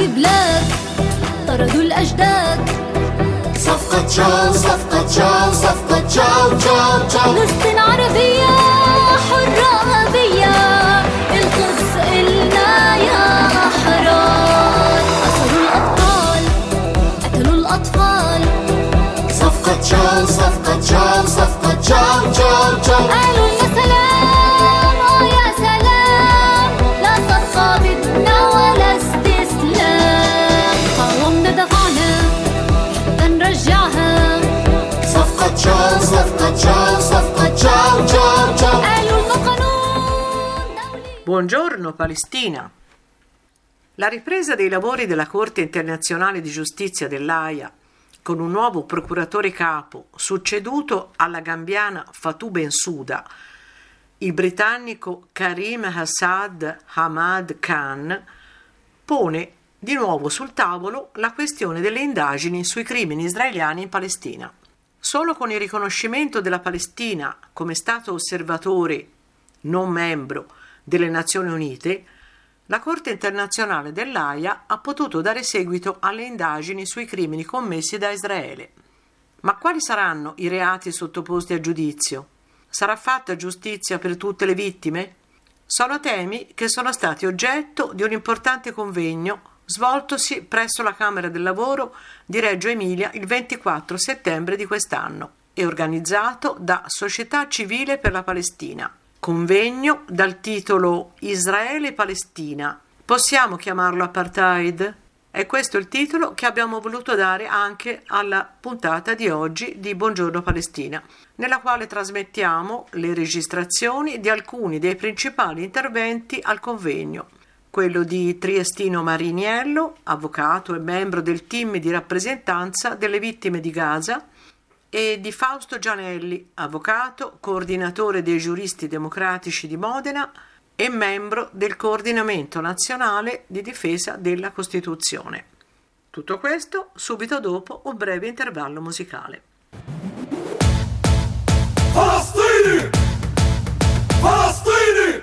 بلاك طردوا الأجداد. صفقة تشاو صفقة تشاو صفقة تشاو تشاو تشاو. فلسطين عربية حرة أبية، القدس إلنا يا أحرار. أسروا الأبطال قتلوا الأطفال. صفقة تشاو صفقة تشاو صفقة تشاو تشاو تشاو. قالوا يا سلام يا سلام، لا صفقة بدنا ولا استسلام. قاومنا دفعنا حتى نرجعها. صفقة تشاو صفقة تشاو صفقة تشاو تشاو تشاو. قالوا إنه قانون دولي. Buongiorno Palestina. La ripresa dei lavori della Corte internazionale di giustizia dell'Aia, con un nuovo procuratore capo succeduto alla gambiana Fatou Bensouda, il britannico Karim Assad Hamad Khan, pone di nuovo sul tavolo la questione delle indagini sui crimini israeliani in Palestina. Solo con il riconoscimento della Palestina come Stato osservatore non membro delle Nazioni Unite, la Corte internazionale dell'Aia ha potuto dare seguito alle indagini sui crimini commessi da Israele. Ma quali saranno i reati sottoposti a giudizio? Sarà fatta giustizia per tutte le vittime? Sono temi che sono stati oggetto di un importante convegno svoltosi presso la Camera del Lavoro di Reggio Emilia il 24 settembre di quest'anno e organizzato da Società Civile per la Palestina. Convegno dal titolo Israele-Palestina. Possiamo chiamarlo apartheid? È questo il titolo che abbiamo voluto dare anche alla puntata di oggi di Buongiorno Palestina, nella quale trasmettiamo le registrazioni di alcuni dei principali interventi al convegno. Quello di Triestino Mariniello, avvocato e membro del team di rappresentanza delle vittime di Gaza, e di Fausto Gianelli, avvocato, coordinatore dei giuristi democratici di Modena e membro del Coordinamento Nazionale di Difesa della Costituzione. Tutto questo subito dopo un breve intervallo musicale. Palestini! Palestini!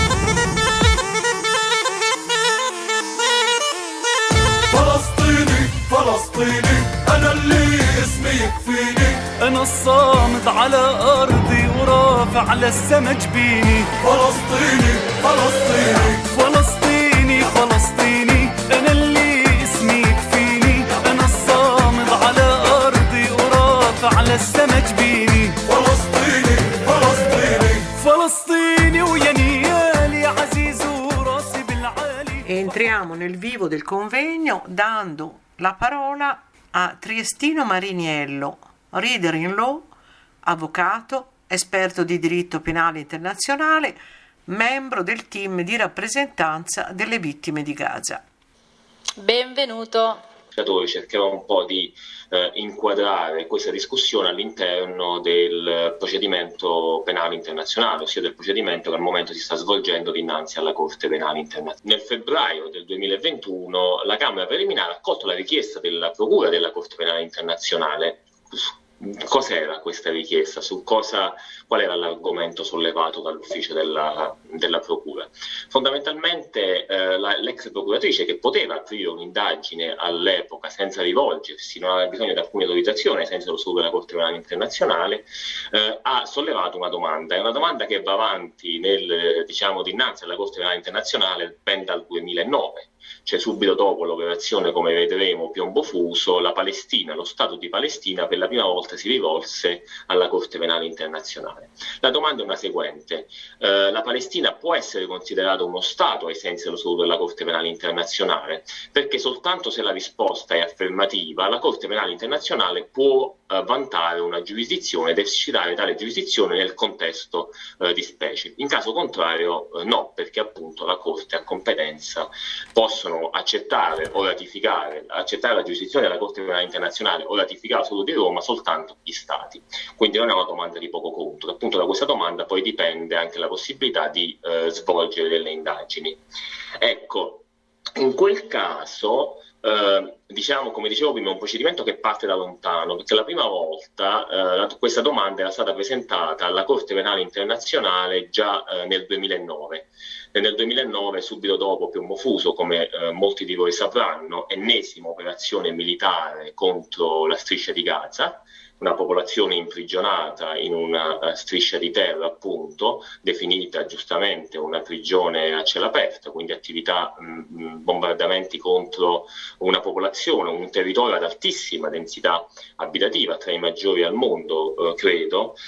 فلسطيني فلسطيني أنا اللي اسمي يكفيني، أنا الصامد على أرضي ورافع للسما جبيني. فلسطيني فلسطيني فلسطيني فلسطيني أنا اللي اسمي يكفيني، أنا الصامد على أرضي ورافع للسما جبيني. فلسطيني فلسطيني فلسطيني ويا نيالي عزيز وراسي بالعالي. Entriamo nel vivo del convegno dando la parola a Triestino Mariniello, reader in law, avvocato, esperto di diritto penale internazionale, membro del team di rappresentanza delle vittime di Gaza. Benvenuto. Cercherò un po' di inquadrare questa discussione all'interno del procedimento penale internazionale, ossia del procedimento che al momento si sta svolgendo dinanzi alla Corte Penale Internazionale. Nel febbraio del 2021 la Camera preliminare ha accolto la richiesta della Procura della Corte Penale Internazionale. Cos'era questa richiesta? Qual era l'argomento sollevato dall'ufficio della Procura? Fondamentalmente l'ex procuratrice, che poteva aprire un'indagine all'epoca senza rivolgersi, non aveva bisogno di alcuna autorizzazione ai sensi dello Statuto della Corte Penale Internazionale, ha sollevato una domanda. È una domanda che va avanti dinanzi alla Corte Penale Internazionale ben dal 2009. Cioè subito dopo l'operazione, come vedremo, Piombo Fuso, la Palestina, lo Stato di Palestina per la prima volta si rivolse alla Corte Penale Internazionale. La domanda è una seguente: la Palestina può essere considerata uno Stato ai sensi dello Statuto della Corte Penale Internazionale? Perché soltanto se la risposta è affermativa, la Corte Penale Internazionale può vantare una giurisdizione ed esercitare tale giurisdizione nel contesto di specie. In caso contrario no, perché appunto la Corte ha competenza, possono accettare la giurisdizione della Corte Penale Internazionale o ratificare lo Statuto di Roma soltanto gli Stati. Quindi non è una domanda di poco conto. Appunto da questa domanda poi dipende anche la possibilità di svolgere delle indagini. Ecco, in quel caso diciamo, come dicevo prima, è un procedimento che parte da lontano, perché la prima volta questa domanda era stata presentata alla Corte Penale Internazionale già nel 2009. E nel 2009, subito dopo Piombo Fuso, come molti di voi sapranno, ennesima operazione militare contro la striscia di Gaza, una popolazione imprigionata in una striscia di terra, appunto, definita giustamente una prigione a cielo aperto, quindi attività, bombardamenti contro una popolazione, un territorio ad altissima densità abitativa, tra i maggiori al mondo, credo.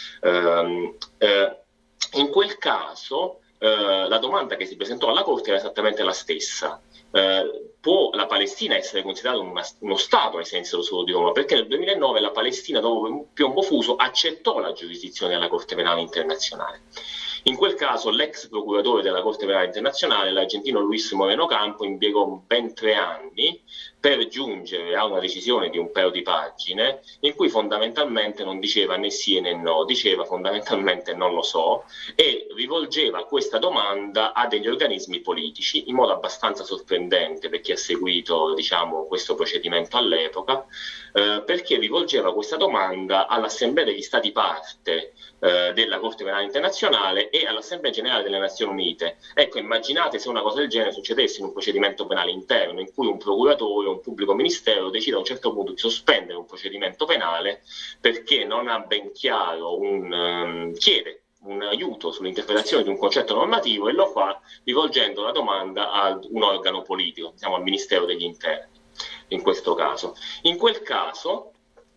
In quel caso la domanda che si presentò alla Corte era esattamente la stessa. Può la Palestina essere considerata uno Stato ai sensi dello Statuto di Roma? Perché nel 2009 la Palestina, dopo Piombo Fuso, accettò la giurisdizione della Corte Penale Internazionale. In quel caso l'ex procuratore della Corte Penale Internazionale, l'argentino Luis Moreno Campo, impiegò ben 3 anni per giungere a una decisione di un paio di pagine in cui fondamentalmente non diceva né sì né no, diceva fondamentalmente non lo so, e rivolgeva questa domanda a degli organismi politici in modo abbastanza sorprendente per chi ha seguito, diciamo, questo procedimento all'epoca, perché rivolgeva questa domanda all'Assemblea degli Stati parte della Corte Penale Internazionale e all'Assemblea Generale delle Nazioni Unite. Ecco, immaginate se una cosa del genere succedesse in un procedimento penale interno, in cui un procuratore o un pubblico ministero decide a un certo punto di sospendere un procedimento penale perché non ha ben chiaro chiede un aiuto sull'interpretazione di un concetto normativo, e lo fa rivolgendo la domanda ad un organo politico, diciamo al Ministero degli Interni, in questo caso. In quel caso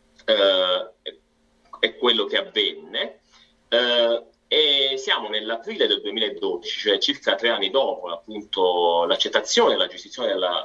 è quello che avvenne, e siamo nell'aprile del 2012, cioè circa 3 anni dopo appunto l'accettazione della giurisdizione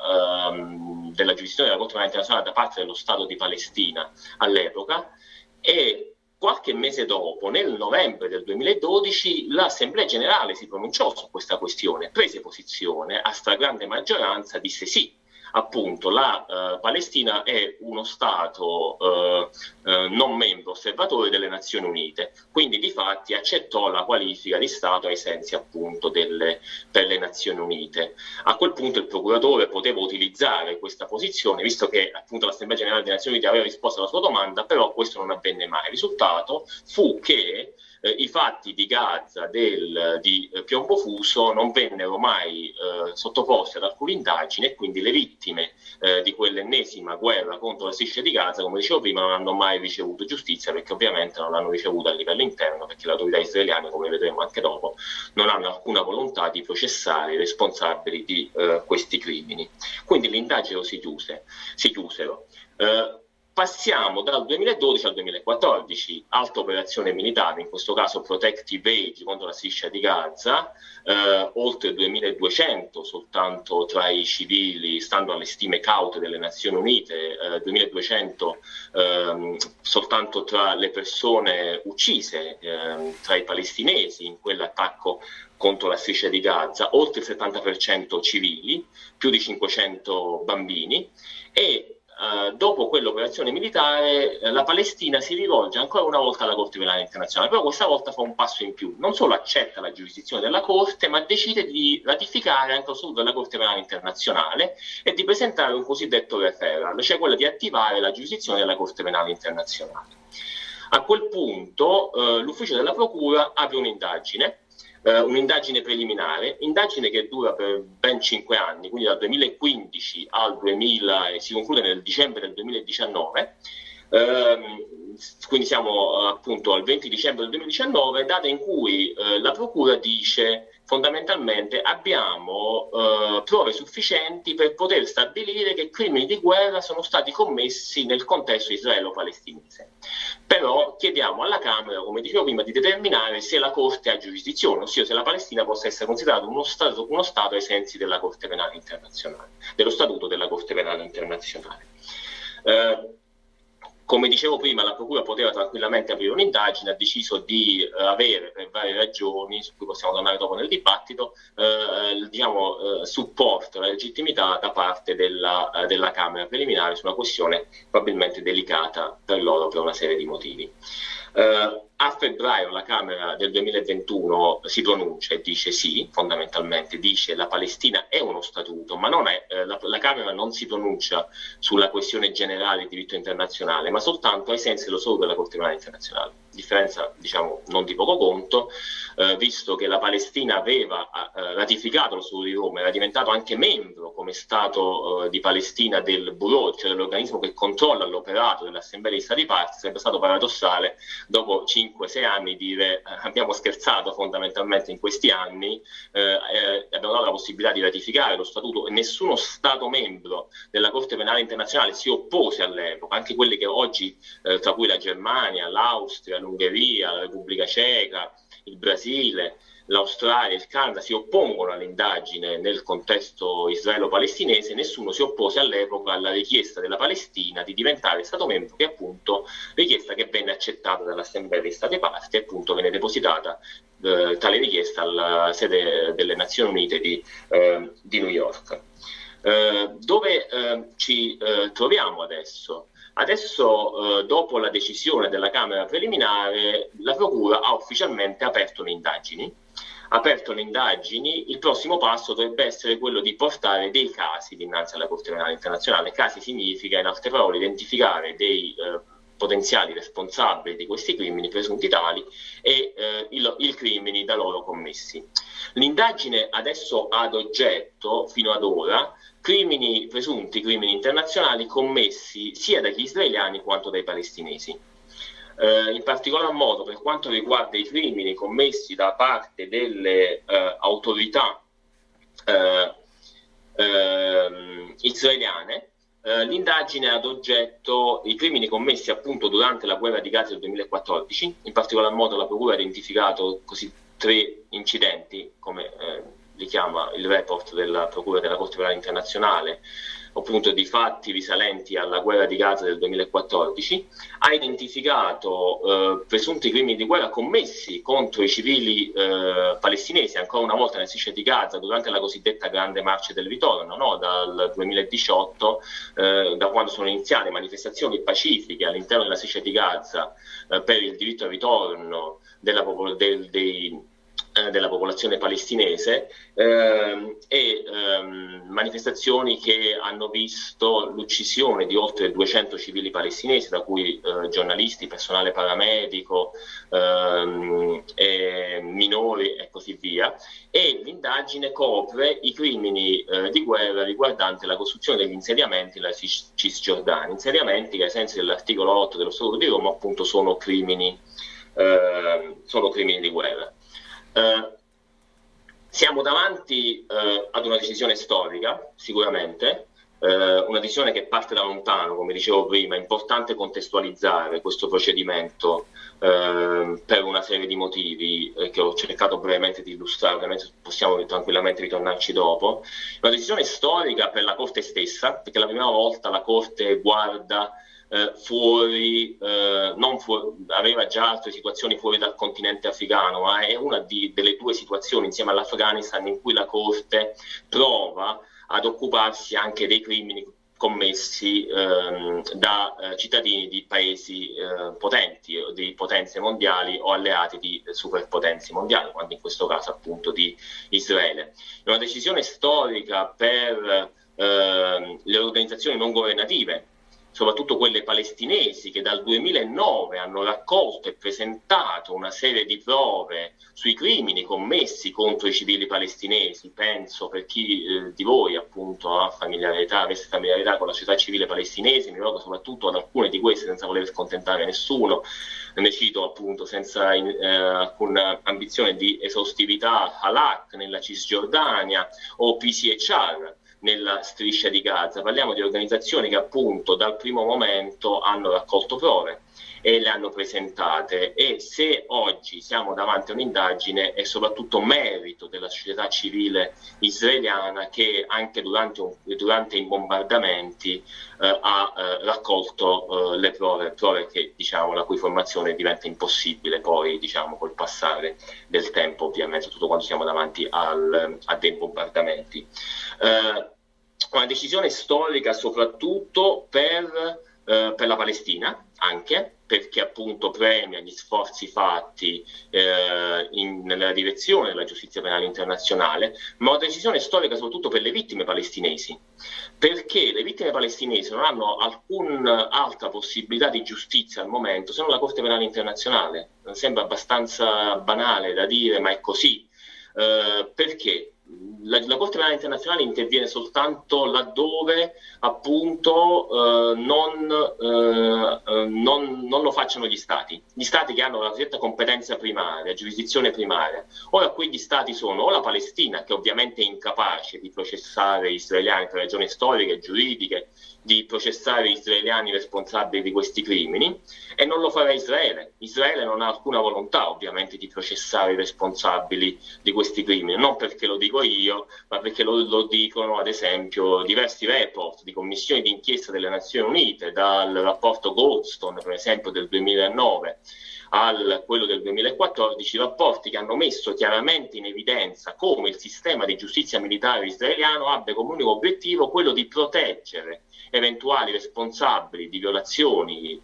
della Corte Penale Internazionale da parte dello Stato di Palestina all'epoca, e qualche mese dopo, nel novembre del 2012, l'Assemblea Generale si pronunciò su questa questione, prese posizione, a stragrande maggioranza disse sì. Appunto, la Palestina è uno Stato non membro osservatore delle Nazioni Unite, quindi di fatti accettò la qualifica di Stato ai sensi appunto per le Nazioni Unite. A quel punto il procuratore poteva utilizzare questa posizione, visto che appunto l'Assemblea Generale delle Nazioni Unite aveva risposto alla sua domanda, però questo non avvenne mai. Il risultato fu che i fatti di Gaza di Piombo Fuso non vennero mai sottoposti ad alcuna indagine, e quindi le vittime di quell'ennesima guerra contro la striscia di Gaza, come dicevo prima, non hanno mai ricevuto giustizia, perché ovviamente non l'hanno ricevuta a livello interno, perché le autorità israeliane, come vedremo anche dopo, non hanno alcuna volontà di processare i responsabili di questi crimini. Quindi le indagini si chiusero. Passiamo dal 2012 al 2014, alta operazione militare, in questo caso Protective Age contro la striscia di Gaza, oltre 2.200 soltanto tra i civili, stando alle stime caute delle Nazioni Unite, 2.200 soltanto tra le persone uccise, tra i palestinesi in quell'attacco contro la striscia di Gaza, oltre il 70% civili, più di 500 bambini, e dopo quell'operazione militare la Palestina si rivolge ancora una volta alla Corte Penale Internazionale, però questa volta fa un passo in più, non solo accetta la giurisdizione della Corte, ma decide di ratificare anche lo Statuto della Corte Penale Internazionale e di presentare un cosiddetto referral, cioè quello di attivare la giurisdizione della Corte Penale Internazionale. A quel punto l'ufficio della Procura apre un'indagine preliminare, indagine che dura per ben 5 anni, quindi dal 2015 al 2000, e si conclude nel dicembre del 2019, quindi siamo appunto al 20 dicembre del 2019, data in cui la Procura dice fondamentalmente abbiamo prove sufficienti per poter stabilire che crimini di guerra sono stati commessi nel contesto israelo-palestinese. Però chiediamo alla Camera, come dicevo prima, di determinare se la Corte ha giurisdizione, ossia se la Palestina possa essere considerata uno Stato ai sensi della Corte Penale Internazionale, dello Statuto della Corte Penale Internazionale. Come dicevo prima, la Procura poteva tranquillamente aprire un'indagine, ha deciso di avere, per varie ragioni, su cui possiamo tornare dopo nel dibattito, supporto, la legittimità da parte della Camera preliminare su una questione probabilmente delicata per loro per una serie di motivi. A febbraio la Camera del 2021 si pronuncia e dice sì, fondamentalmente dice la Palestina è uno statuto, ma non è, la Camera non si pronuncia sulla questione generale di diritto internazionale, ma soltanto ai sensi dello solo della Corte Penale Internazionale. Differenza, diciamo, non di poco conto, visto che la Palestina aveva ratificato lo Statuto di Roma, era diventato anche membro come Stato di Palestina del Bureau, cioè dell'organismo che controlla l'operato dell'Assemblea dei Stati Parti. Sarebbe stato paradossale dopo 5-6 anni dire abbiamo scherzato fondamentalmente in questi anni, abbiamo dato la possibilità di ratificare lo Statuto e nessuno Stato membro della Corte Penale Internazionale si oppose all'epoca, anche quelli che oggi, tra cui la Germania, l'Austria, l'Ungheria, la Repubblica Ceca, il Brasile, l'Australia, il Canada si oppongono all'indagine nel contesto israelo-palestinese. Nessuno si oppose all'epoca alla richiesta della Palestina di diventare Stato membro, che appunto richiesta che venne accettata dall'Assemblea dei Stati Parti e appunto venne depositata tale richiesta alla sede delle Nazioni Unite di New York. Dove ci troviamo adesso? Adesso, dopo la decisione della Camera preliminare, la Procura ha ufficialmente aperto le indagini. Il prossimo passo dovrebbe essere quello di portare dei casi dinanzi alla Corte Penale Internazionale. Casi significa, in altre parole, identificare dei potenziali responsabili di questi crimini, presunti tali, e i crimini da loro commessi. L'indagine adesso ha ad oggetto, fino ad ora, presunti crimini internazionali commessi sia dagli israeliani quanto dai palestinesi. In particolar modo per quanto riguarda i crimini commessi da parte delle autorità israeliane, l'indagine ha ad oggetto i crimini commessi appunto durante la guerra di Gaza del 2014. In particolar modo la Procura ha identificato così 3 incidenti, come li chiama il report della Procura della Corte Penale Internazionale, appunto di fatti risalenti alla guerra di Gaza del 2014, ha identificato presunti crimini di guerra commessi contro i civili palestinesi, ancora una volta nella striscia di Gaza, durante la cosiddetta Grande Marcia del Ritorno, no? Dal 2018, da quando sono iniziate manifestazioni pacifiche all'interno della striscia di Gaza per il diritto al ritorno della popolazione palestinese, manifestazioni che hanno visto l'uccisione di oltre 200 civili palestinesi, da cui giornalisti, personale paramedico, minori e così via. E l'indagine copre i crimini di guerra riguardanti la costruzione degli insediamenti nella Cisgiordania, insediamenti che ai sensi dell'articolo 8 dello Statuto di Roma appunto sono crimini di guerra. Siamo davanti ad una decisione storica, sicuramente, una decisione che parte da lontano, come dicevo prima. È importante contestualizzare questo procedimento per una serie di motivi che ho cercato brevemente di illustrare, ovviamente possiamo tranquillamente ritornarci dopo. Una decisione storica per la Corte stessa, perché la prima volta la Corte guarda aveva già altre situazioni fuori dal continente africano, ma è una delle 2 situazioni insieme all'Afghanistan in cui la Corte prova ad occuparsi anche dei crimini commessi da cittadini di paesi potenti, di potenze mondiali o alleati di superpotenze mondiali, quando in questo caso appunto di Israele. È una decisione storica per le organizzazioni non governative, soprattutto quelle palestinesi, che dal 2009 hanno raccolto e presentato una serie di prove sui crimini commessi contro i civili palestinesi. Penso, per chi di voi appunto avesse familiarità con la società civile palestinese, mi ricordo soprattutto ad alcune di queste, senza voler scontentare nessuno. Ne cito appunto, senza alcuna ambizione di esaustività, Halak nella Cisgiordania o PCHR nella striscia di Gaza. Parliamo di organizzazioni che appunto dal primo momento hanno raccolto prove e le hanno presentate, e se oggi siamo davanti a un'indagine è soprattutto merito della società civile israeliana, che anche durante i bombardamenti ha raccolto le prove che, diciamo, la cui formazione diventa impossibile poi, diciamo, col passare del tempo, ovviamente, soprattutto quando siamo davanti a dei bombardamenti. Una decisione storica soprattutto per la Palestina, anche perché appunto premia gli sforzi fatti nella direzione della giustizia penale internazionale, ma una decisione storica soprattutto per le vittime palestinesi, perché le vittime palestinesi non hanno alcuna altra possibilità di giustizia al momento se non la Corte Penale Internazionale. Sembra abbastanza banale da dire, ma è così. Perché? La Corte Penale Internazionale interviene soltanto laddove appunto non lo facciano gli stati che hanno la cosiddetta competenza primaria, giurisdizione primaria. Ora qui gli stati sono o la Palestina, che ovviamente è incapace di processare israeliani per ragioni storiche e giuridiche, di processare gli israeliani responsabili di questi crimini, e non lo farà Israele. Israele non ha alcuna volontà ovviamente di processare i responsabili di questi crimini, non perché lo dico io, ma perché lo dicono ad esempio diversi report di commissioni d'inchiesta delle Nazioni Unite, dal rapporto Goldstone per esempio del 2009 a quello del 2014, rapporti che hanno messo chiaramente in evidenza come il sistema di giustizia militare israeliano abbia come unico obiettivo quello di proteggere eventuali responsabili di violazioni,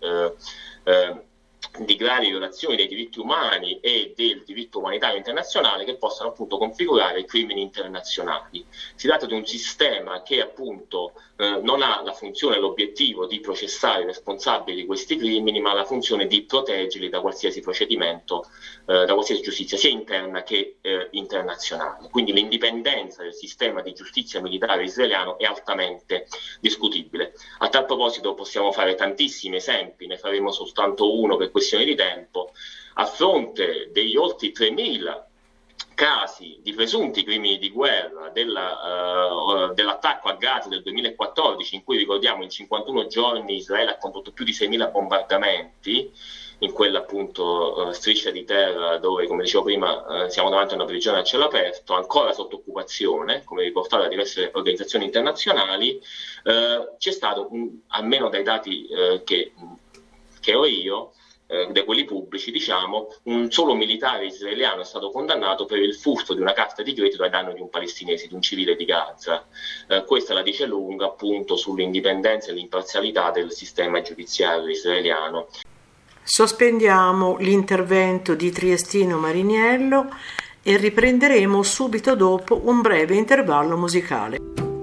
di gravi violazioni dei diritti umani e del diritto umanitario internazionale che possano appunto configurare crimini internazionali. Si tratta di un sistema che appunto non ha la funzione e l'obiettivo di processare i responsabili di questi crimini, ma la funzione di proteggerli da qualsiasi procedimento, da qualsiasi giustizia sia interna che internazionale. Quindi l'indipendenza del sistema di giustizia militare israeliano è altamente discutibile. A tal proposito possiamo fare tantissimi esempi, ne faremo soltanto uno per questione di tempo. A fronte degli oltre 3.000 casi di presunti crimini di guerra dell'attacco a Gaza del 2014, in cui ricordiamo in 51 giorni Israele ha condotto più di 6.000 bombardamenti in quella appunto striscia di terra dove, come dicevo prima, siamo davanti a una prigione a cielo aperto, ancora sotto occupazione, come riportato da diverse organizzazioni internazionali. C'è stato, almeno dai dati che ho io, da quelli pubblici, diciamo, un solo militare israeliano è stato condannato per il furto di una carta di credito ai danni di un palestinese, di un civile di Gaza. Questa la dice lunga appunto sull'indipendenza e l'imparzialità del sistema giudiziario israeliano. Sospendiamo l'intervento di Triestino Mariniello e riprenderemo subito dopo un breve intervallo musicale.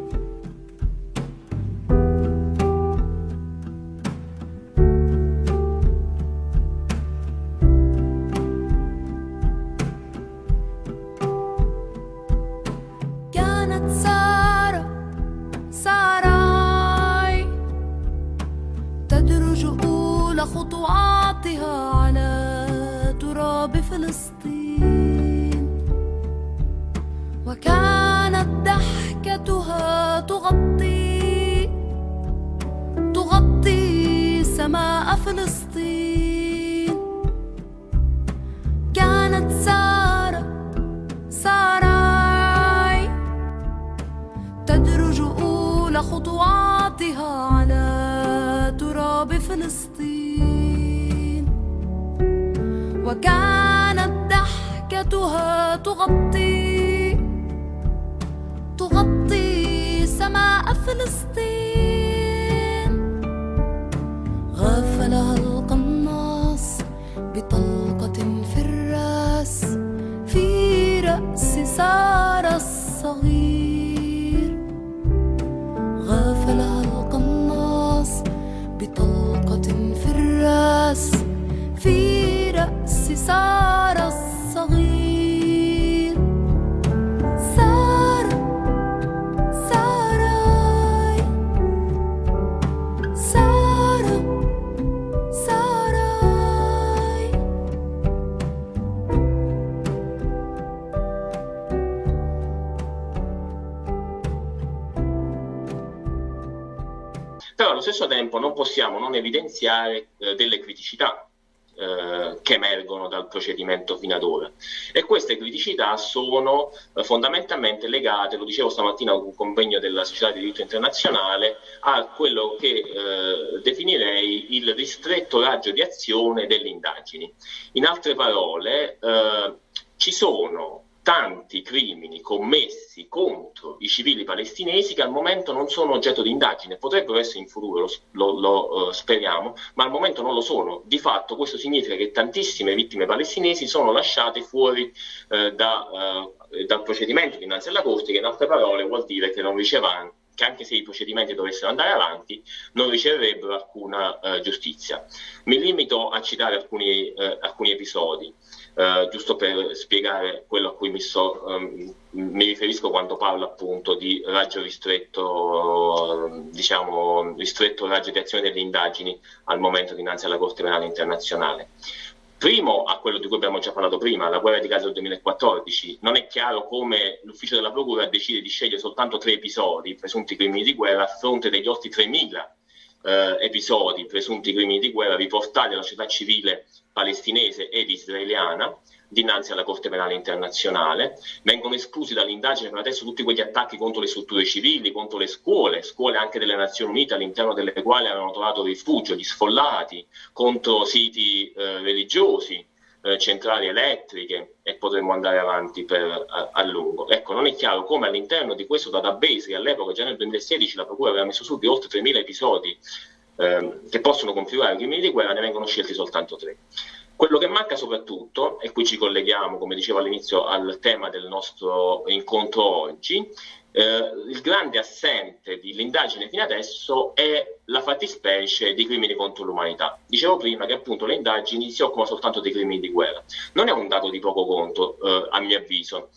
خطواتها على تراب فلسطين وكانت ضحكتها تغطي سماء فلسطين كانت ساراي تدرج أولى خطواتها على تراب فلسطين وكانت ضحكتها تغطي سماء فلسطين غفلها القناص بطلقة في الراس في رأس سارة الصغير غفلها القناص بطلقة في الراس في رأس سارة الصغير ساراي Però allo stesso tempo non possiamo non evidenziare delle criticità che emergono dal procedimento fino ad ora, e queste criticità sono fondamentalmente legate, lo dicevo stamattina a un convegno della Società di Diritto Internazionale, a quello che definirei il ristretto raggio di azione delle indagini. In altre parole, ci sono tanti crimini commessi contro i civili palestinesi che al momento non sono oggetto di indagine. Potrebbero essere in futuro, lo speriamo, ma al momento non lo sono. Di fatto questo significa che tantissime vittime palestinesi sono lasciate fuori dal procedimento dinanzi alla Corte, che in altre parole vuol dire che non riceveranno, che anche se i procedimenti dovessero andare avanti non riceverebbero alcuna giustizia. Mi limito a citare alcuni episodi, giusto per spiegare quello a cui mi riferisco quando parlo appunto di raggio ristretto, diciamo ristretto raggio di azione delle indagini al momento dinanzi alla Corte Penale Internazionale. Primo, a quello di cui abbiamo già parlato prima, la guerra di Gaza del 2014, non è chiaro come l'ufficio della Procura decide di scegliere soltanto 3 episodi, presunti crimini di guerra, a fronte degli oltre 3.000 episodi, presunti crimini di guerra, riportati alla società civile palestinese ed israeliana dinanzi alla Corte Penale Internazionale. Vengono esclusi dall'indagine per adesso tutti quegli attacchi contro le strutture civili, contro le scuole anche delle Nazioni Unite, all'interno delle quali avevano trovato rifugio gli sfollati, contro siti religiosi, centrali elettriche, e potremmo andare avanti a lungo. Ecco, non è chiaro come all'interno di questo database, che all'epoca, già nel 2016, la Procura aveva messo su di oltre 3.000 episodi che possono configurare crimini di guerra, ne vengono scelti soltanto 3. Quello che manca soprattutto, e qui ci colleghiamo, come dicevo all'inizio, al tema del nostro incontro oggi, il grande assente dell'indagine fino adesso è la fattispecie di crimini contro l'umanità. Dicevo prima che appunto le indagini si occupano soltanto dei crimini di guerra. Non è un dato di poco conto, a mio avviso.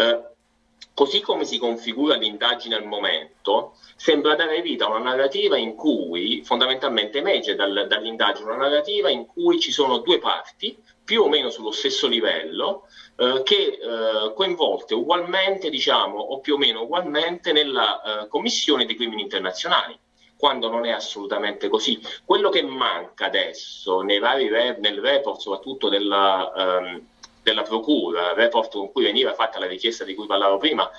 Così come si configura l'indagine al momento, sembra dare vita a una narrativa in cui fondamentalmente emerge dall'indagine una narrativa in cui ci sono 2 parti più o meno sullo stesso livello che coinvolte ugualmente, diciamo, o più o meno ugualmente nella commissione dei crimini internazionali, quando non è assolutamente così. Quello che manca adesso nel report soprattutto della Procura, report con cui veniva fatta la richiesta di cui parlavo prima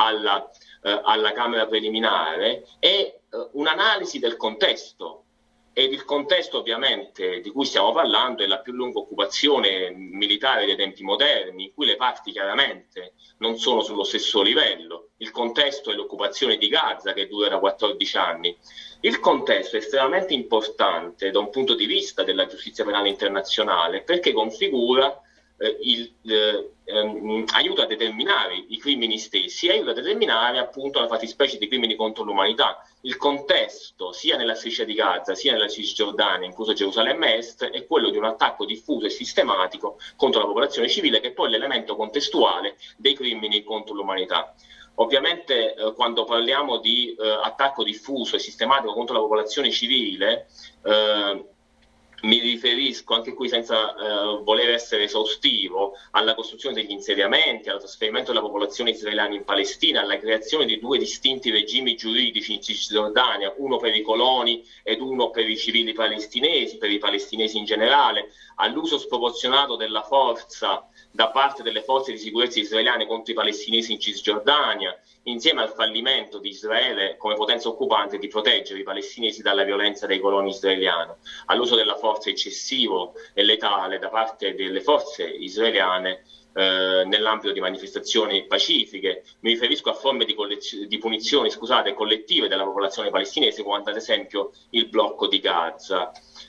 alla Camera preliminare, è un'analisi del contesto. Ed il contesto ovviamente di cui stiamo parlando è la più lunga occupazione militare dei tempi moderni, in cui le parti chiaramente non sono sullo stesso livello. Il contesto è l'occupazione di Gaza, che dura da 14 anni. Il contesto è estremamente importante da un punto di vista della giustizia penale internazionale, perché configura aiuta a determinare i crimini stessi, aiuta a determinare appunto la fattispecie di crimini contro l'umanità. Il contesto sia nella striscia di Gaza sia nella Cisgiordania, incluso Gerusalemme Est, è quello di un attacco diffuso e sistematico contro la popolazione civile, che è poi l'elemento contestuale dei crimini contro l'umanità. Ovviamente quando parliamo di attacco diffuso e sistematico contro la popolazione civile, mi riferisco anche qui, senza voler essere esaustivo, alla costruzione degli insediamenti, al trasferimento della popolazione israeliana in Palestina, alla creazione di 2 distinti regimi giuridici in Cisgiordania, uno per i coloni ed uno per i civili palestinesi, per i palestinesi in generale, all'uso sproporzionato della forza da parte delle forze di sicurezza israeliane contro i palestinesi in Cisgiordania, insieme al fallimento di Israele come potenza occupante di proteggere i palestinesi dalla violenza dei coloni israeliani, all'uso della forza eccessivo e letale da parte delle forze israeliane nell'ambito di manifestazioni pacifiche. Mi riferisco a forme di punizioni collettive della popolazione palestinese, come ad esempio il blocco di Gaza,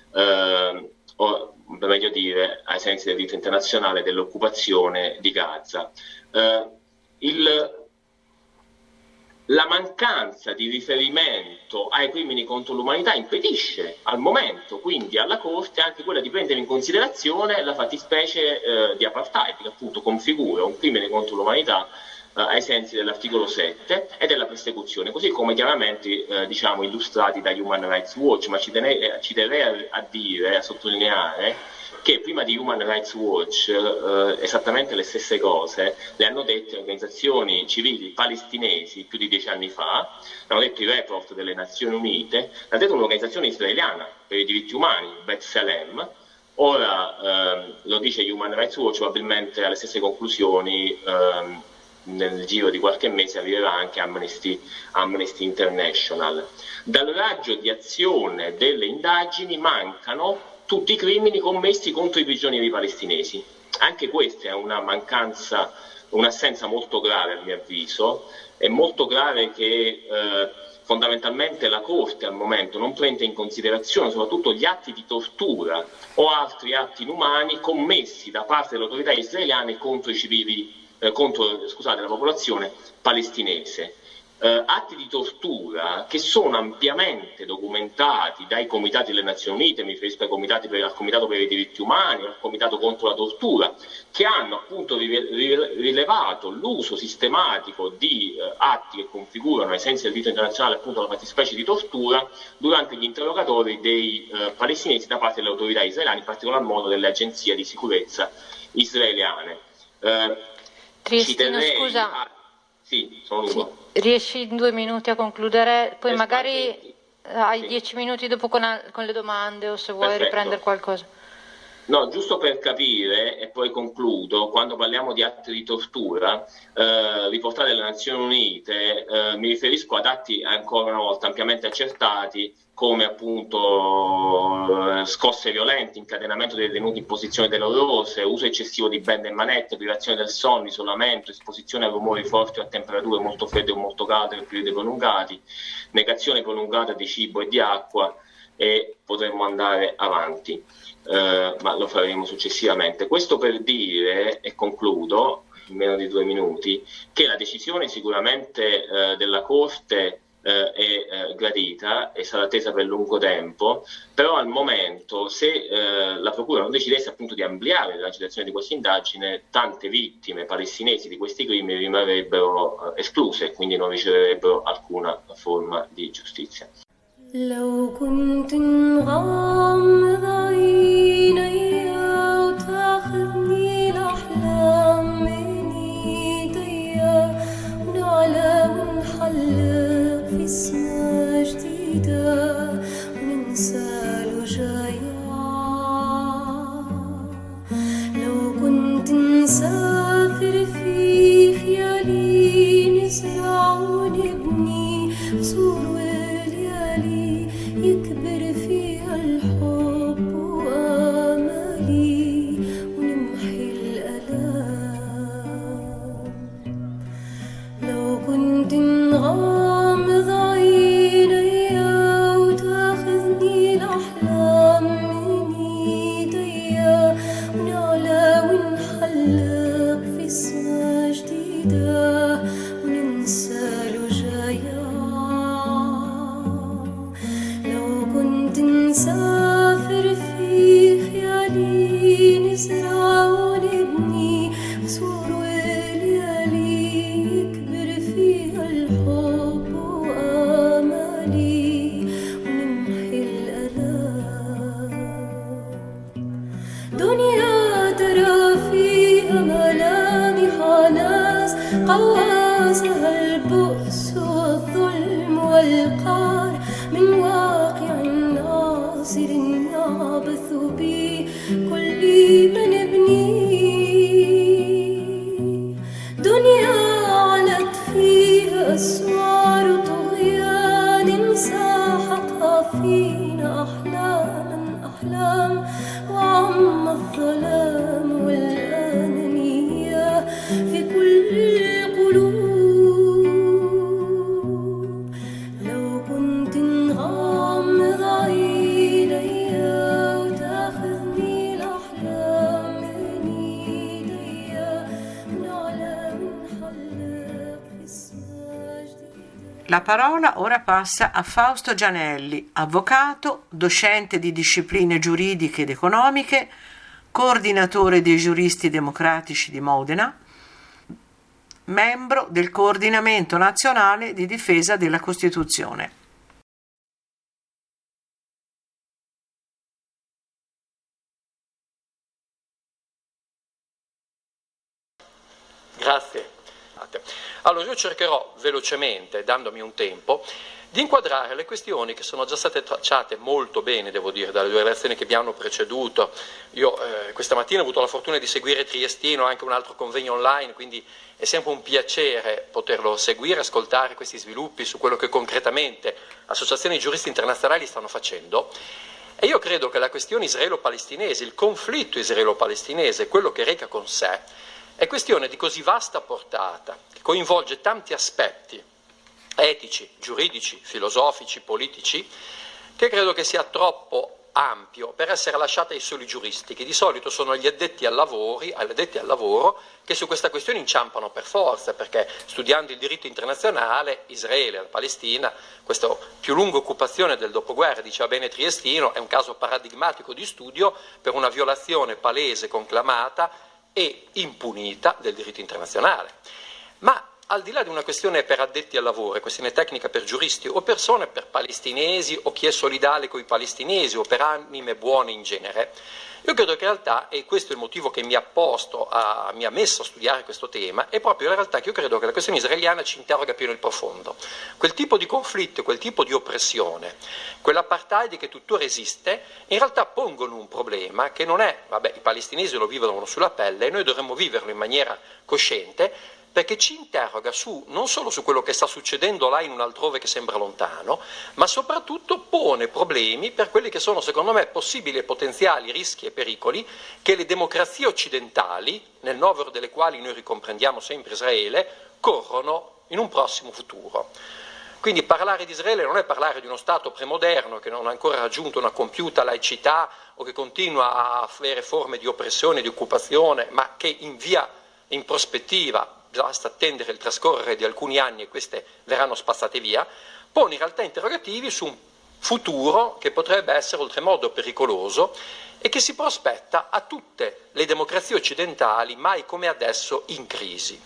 o per meglio dire, ai sensi del diritto internazionale, dell'occupazione di Gaza. La mancanza di riferimento ai crimini contro l'umanità impedisce al momento, quindi alla Corte, anche quella di prendere in considerazione la fattispecie di apartheid, che appunto configura un crimine contro l'umanità ai sensi dell'articolo 7 e della persecuzione, così come chiaramente illustrati da Human Rights Watch. Ma ci terrei a sottolineare che prima di Human Rights Watch esattamente le stesse cose le hanno dette organizzazioni civili palestinesi più di 10 anni fa, l'hanno detto i report delle Nazioni Unite, l'ha detto un'organizzazione israeliana per i diritti umani, B'Tselem. Ora lo dice Human Rights Watch, probabilmente alle stesse conclusioni nel giro di qualche mese arriverà anche Amnesty International. Dal raggio di azione delle indagini mancano tutti i crimini commessi contro i prigionieri palestinesi. Anche questa è una mancanza un'assenza molto grave a mio avviso. È molto grave che fondamentalmente la Corte al momento non prende in considerazione soprattutto gli atti di tortura o altri atti inumani commessi da parte delle autorità israeliane contro i civili, la popolazione palestinese. Atti di tortura che sono ampiamente documentati dai comitati delle Nazioni Unite, mi riferisco al Comitato per i diritti umani, al Comitato contro la tortura, che hanno appunto rilevato l'uso sistematico di atti che configurano ai sensi del diritto internazionale appunto la fattispecie di tortura durante gli interrogatori dei palestinesi da parte delle autorità israeliane, in particolar modo delle agenzie di sicurezza israeliane. Triestino, scusa. Sì, sono lungo. Riesci in 2 minuti a concludere? Poi magari hai sì. 10 minuti dopo con le domande, o se vuoi Perfetto. riprendere qualcosa. No, giusto per capire, e poi concludo, quando parliamo di atti di tortura riportati dalle Nazioni Unite, mi riferisco ad atti ancora una volta ampiamente accertati, come appunto scosse violente, incatenamento dei detenuti in posizioni dolorose, uso eccessivo di bende e manette, privazione del sonno, isolamento, esposizione a rumori forti o a temperature molto fredde o molto calde per periodi prolungati, negazione prolungata di cibo e di acqua, e potremmo andare avanti, ma lo faremo successivamente. Questo per dire, e concludo in meno di 2 minuti, che la decisione sicuramente della Corte è gradita e sarà attesa per lungo tempo, però al momento se la Procura non decidesse appunto di ampliare la citazione di questa indagine, tante vittime palestinesi di questi crimini rimarrebbero escluse, quindi non riceverebbero alcuna forma di giustizia. لو كنت نغمض عيني وتاخذني الأحلام من ايديا ونعلى ونحلق في سما جديدة وننسى الوجايع لو كنت نسافر في خيالي نزرع ونبني قصور يكبر فيها الحب وآمالي ونمحي الألام لو كنت نغمض عيني وتاخذني الأحلام من ايديا ونعلى ونحلق في سما جديدة وننسى الوجايع نسافر في خيالي نزرع ونبني قصور وليالي يكبر فيها الحب وآمالي ونمحي الألام دنيا ترى فيها ملامح ناس قواسها البؤس والظلم والقهر من واقع ناصر يعبث بي كل من ابني دنيا علت فيها أسوار طغيان ساحقها فينا أحلام وعم الظلام والأنانية في كل القلوب لو كنت نغمض عيني وتاخذني الأحلام من ايديا ونعلى ونحلق في السما جديدة. La parola ora passa a Fausto Gianelli, avvocato, docente di discipline giuridiche ed economiche, coordinatore dei giuristi democratici di Modena, membro del Coordinamento Nazionale di Difesa della Costituzione. Grazie. Allora io cercherò velocemente, dandomi un tempo, di inquadrare le questioni che sono già state tracciate molto bene, devo dire, dalle 2 relazioni che mi hanno preceduto. Io questa mattina ho avuto la fortuna di seguire Triestino, anche un altro convegno online, quindi è sempre un piacere poterlo seguire, ascoltare questi sviluppi su quello che concretamente associazioni di giuristi internazionali stanno facendo. E io credo che la questione israelo-palestinese, il conflitto israelo-palestinese, quello che reca con sé, è questione di così vasta portata, che coinvolge tanti aspetti etici, giuridici, filosofici, politici, che credo che sia troppo ampio per essere lasciata ai soli giuristi, che di solito sono gli addetti al lavoro che su questa questione inciampano per forza, perché studiando il diritto internazionale, Israele, la Palestina, questa più lunga occupazione del dopoguerra, diceva bene Triestino, è un caso paradigmatico di studio per una violazione palese, conclamata e impunita del diritto internazionale. Ma al di là di una questione per addetti al lavoro, questione tecnica per giuristi o persone per palestinesi o chi è solidale con i palestinesi o per anime buone in genere, io credo che in realtà, e questo è il motivo che mi ha messo a studiare questo tema, è proprio la realtà che io credo che la questione israeliana ci interroga più nel profondo. Quel tipo di conflitto, quel tipo di oppressione, quell'apartheid che tuttora esiste, in realtà pongono un problema che non è, i palestinesi lo vivono sulla pelle e noi dovremmo viverlo in maniera cosciente, perché ci interroga non solo su quello che sta succedendo là in un altrove che sembra lontano, ma soprattutto pone problemi per quelli che sono, secondo me, possibili e potenziali rischi e pericoli che le democrazie occidentali, nel novero delle quali noi ricomprendiamo sempre Israele, corrono in un prossimo futuro. Quindi parlare di Israele non è parlare di uno Stato premoderno che non ha ancora raggiunto una compiuta laicità o che continua a avere forme di oppressione, di occupazione, ma che in prospettiva, basta attendere il trascorrere di alcuni anni e queste verranno spazzate via, pone in realtà interrogativi su un futuro che potrebbe essere oltremodo pericoloso e che si prospetta a tutte le democrazie occidentali mai come adesso in crisi.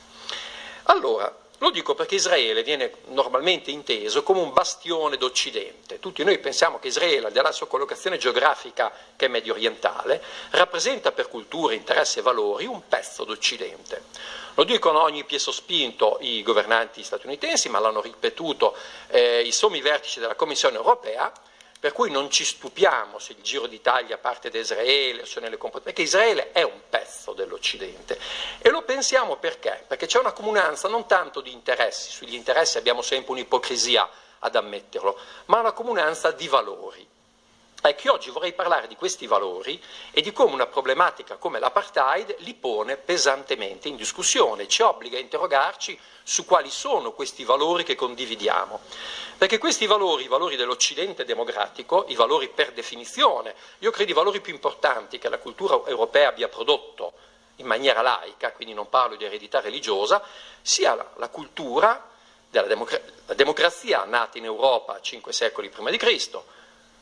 Allora, lo dico perché Israele viene normalmente inteso come un bastione d'Occidente. Tutti noi pensiamo che Israele, dalla sua collocazione geografica che è medio orientale, rappresenta per culture, interessi e valori un pezzo d'Occidente. Lo dicono ogni piè sospinto i governanti statunitensi, ma l'hanno ripetuto i sommi vertici della Commissione europea, per cui non ci stupiamo se il Giro d'Italia parte da Israele, perché Israele è un pezzo dell'Occidente. E lo pensiamo perché? Perché c'è una comunanza non tanto di interessi, sugli interessi abbiamo sempre un'ipocrisia ad ammetterlo, ma una comunanza di valori. Ecco, io oggi vorrei parlare di questi valori e di come una problematica come l'apartheid li pone pesantemente in discussione, ci obbliga a interrogarci su quali sono questi valori che condividiamo. Perché questi valori, i valori dell'Occidente democratico, i valori per definizione, io credo i valori più importanti che la cultura europea abbia prodotto in maniera laica, quindi non parlo di eredità religiosa, sia la cultura della democrazia nata in Europa 5 secoli prima di Cristo,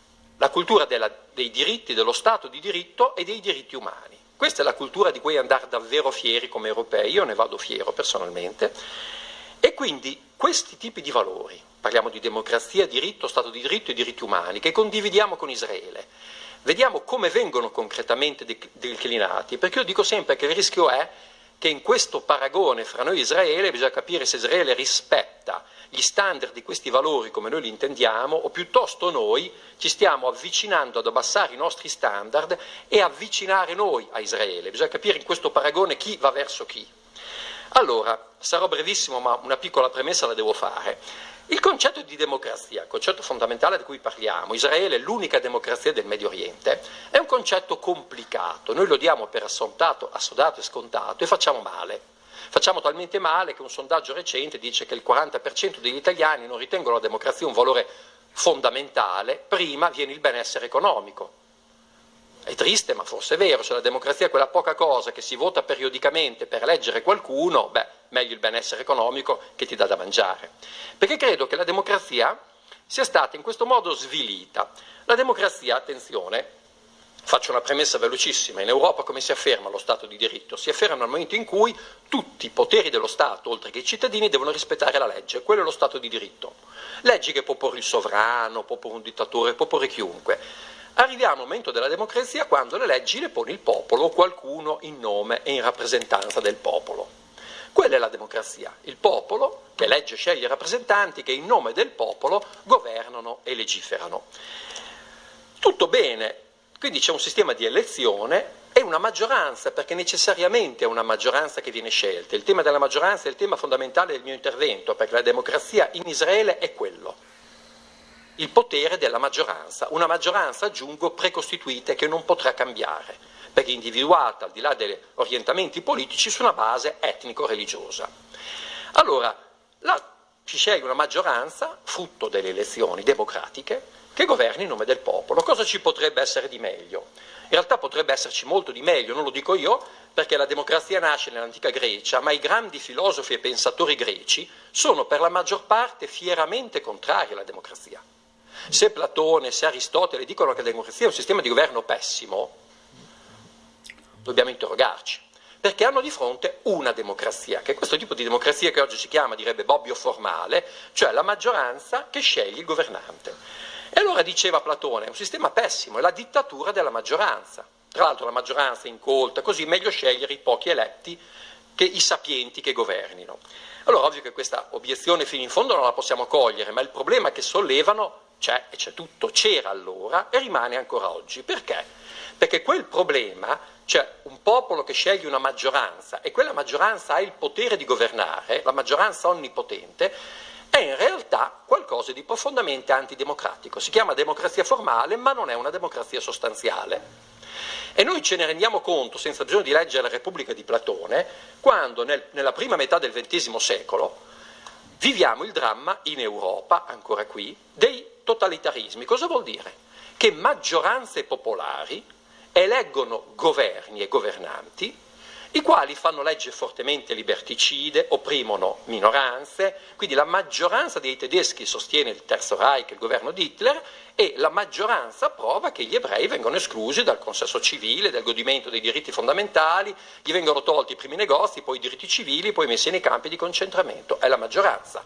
la cultura dei diritti, dello Stato di diritto e dei diritti umani. Questa è la cultura di cui andare davvero fieri come europei, io ne vado fiero personalmente, e quindi questi tipi di valori, parliamo di democrazia, diritto, Stato di diritto e diritti umani, che condividiamo con Israele, vediamo come vengono concretamente declinati, perché io dico sempre che il rischio è che in questo paragone fra noi e Israele bisogna capire se Israele rispetta gli standard di questi valori come noi li intendiamo o piuttosto noi ci stiamo avvicinando ad abbassare i nostri standard e avvicinare noi a Israele. Bisogna capire in questo paragone chi va verso chi. Allora, sarò brevissimo ma una piccola premessa la devo fare. Il concetto di democrazia, il concetto fondamentale di cui parliamo, Israele è l'unica democrazia del Medio Oriente, è un concetto complicato, noi lo diamo per assodato e scontato e facciamo male. Facciamo talmente male che un sondaggio recente dice che il 40% degli italiani non ritengono la democrazia un valore fondamentale, prima viene il benessere economico. È triste, ma forse è vero, se la democrazia è quella poca cosa che si vota periodicamente per eleggere qualcuno, meglio il benessere economico che ti dà da mangiare. Perché credo che la democrazia sia stata in questo modo svilita. La democrazia, attenzione, faccio una premessa velocissima, in Europa come si afferma lo Stato di diritto? Si afferma nel momento in cui tutti i poteri dello Stato, oltre che i cittadini, devono rispettare la legge, quello è lo Stato di diritto. Leggi che può porre il sovrano, può porre un dittatore, può porre chiunque. Arriviamo al momento della democrazia quando le leggi le pone il popolo o qualcuno in nome e in rappresentanza del popolo. Quella è la democrazia, il popolo che elegge e sceglie i rappresentanti che in nome del popolo governano e legiferano. Tutto bene, quindi c'è un sistema di elezione e una maggioranza, perché necessariamente è una maggioranza che viene scelta. Il tema della maggioranza è il tema fondamentale del mio intervento, perché la democrazia in Israele è quello. il potere della maggioranza, una maggioranza, aggiungo, precostituita che non potrà cambiare, perché individuata al di là degli orientamenti politici su una base etnico-religiosa. Allora, si sceglie una maggioranza, frutto delle elezioni democratiche, che governi in nome del popolo. Cosa ci potrebbe essere di meglio? In realtà potrebbe esserci molto di meglio, non lo dico io, perché la democrazia nasce nell'antica Grecia, ma i grandi filosofi e pensatori greci sono per la maggior parte fieramente contrari alla democrazia. Se Platone, se Aristotele dicono che la democrazia è un sistema di governo pessimo, dobbiamo interrogarci, perché hanno di fronte una democrazia, che è questo tipo di democrazia che oggi si chiama, direbbe Bobbio, formale, cioè la maggioranza che sceglie il governante. E allora diceva Platone, è un sistema pessimo, è la dittatura della maggioranza. Tra l'altro la maggioranza è incolta, così è meglio scegliere i pochi eletti che i sapienti che governino. Allora ovvio che questa obiezione fino in fondo non la possiamo cogliere, ma il problema che sollevano c'è, e c'è tutto, c'era allora e rimane ancora oggi. Perché? Perché quel problema, cioè un popolo che sceglie una maggioranza e quella maggioranza ha il potere di governare, la maggioranza onnipotente, è in realtà qualcosa di profondamente antidemocratico. Si chiama democrazia formale, ma non è una democrazia sostanziale. E noi ce ne rendiamo conto, senza bisogno di leggere la Repubblica di Platone, quando nella prima metà del XX secolo viviamo il dramma in Europa, ancora qui, dei totalitarismi. Cosa vuol dire? Che maggioranze popolari eleggono governi e governanti i quali fanno leggi fortemente liberticide, opprimono minoranze, quindi la maggioranza dei tedeschi sostiene il Terzo Reich, il governo di Hitler, e la maggioranza approva che gli ebrei vengono esclusi dal consesso civile, dal godimento dei diritti fondamentali, gli vengono tolti i primi negozi, poi i diritti civili, poi messi nei campi di concentramento. È la maggioranza.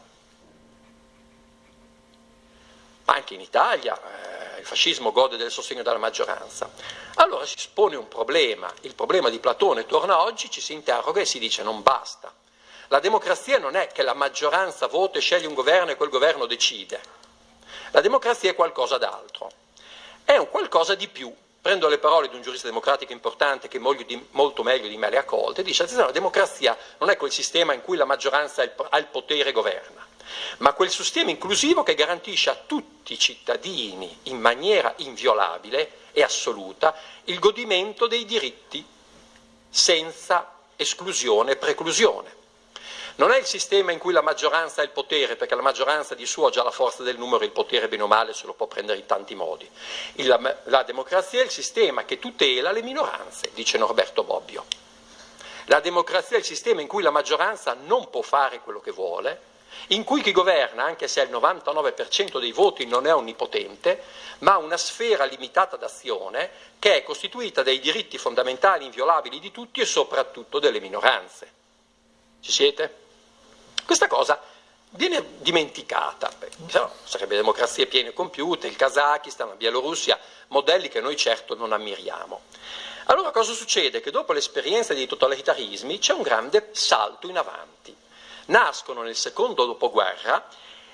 Anche in Italia il fascismo gode del sostegno della maggioranza. Allora si pone un problema, il problema di Platone torna oggi, ci si interroga e si dice non basta. La democrazia non è che la maggioranza vota e sceglie un governo e quel governo decide. La democrazia è qualcosa d'altro, è un qualcosa di più. Prendo le parole di un giurista democratico importante che molto meglio di me le ha colte, dice attenzione, la democrazia non è quel sistema in cui la maggioranza ha il potere e governa, ma quel sistema inclusivo che garantisce a tutti i cittadini in maniera inviolabile e assoluta il godimento dei diritti senza esclusione e preclusione. Non è il sistema in cui la maggioranza ha il potere, perché la maggioranza di suo ha già la forza del numero, il potere bene o male se lo può prendere in tanti modi. La democrazia è il sistema che tutela le minoranze, dice Norberto Bobbio. La democrazia è il sistema in cui la maggioranza non può fare quello che vuole, in cui chi governa, anche se ha il 99% dei voti, non è onnipotente, ma ha una sfera limitata d'azione che è costituita dai diritti fondamentali inviolabili di tutti e soprattutto delle minoranze. Ci siete? Questa cosa viene dimenticata, perché sarebbe democrazie piene compiute, il Kazakistan, la Bielorussia, modelli che noi certo non ammiriamo. Allora cosa succede? Che dopo l'esperienza dei totalitarismi c'è un grande salto in avanti. Nascono nel secondo dopoguerra,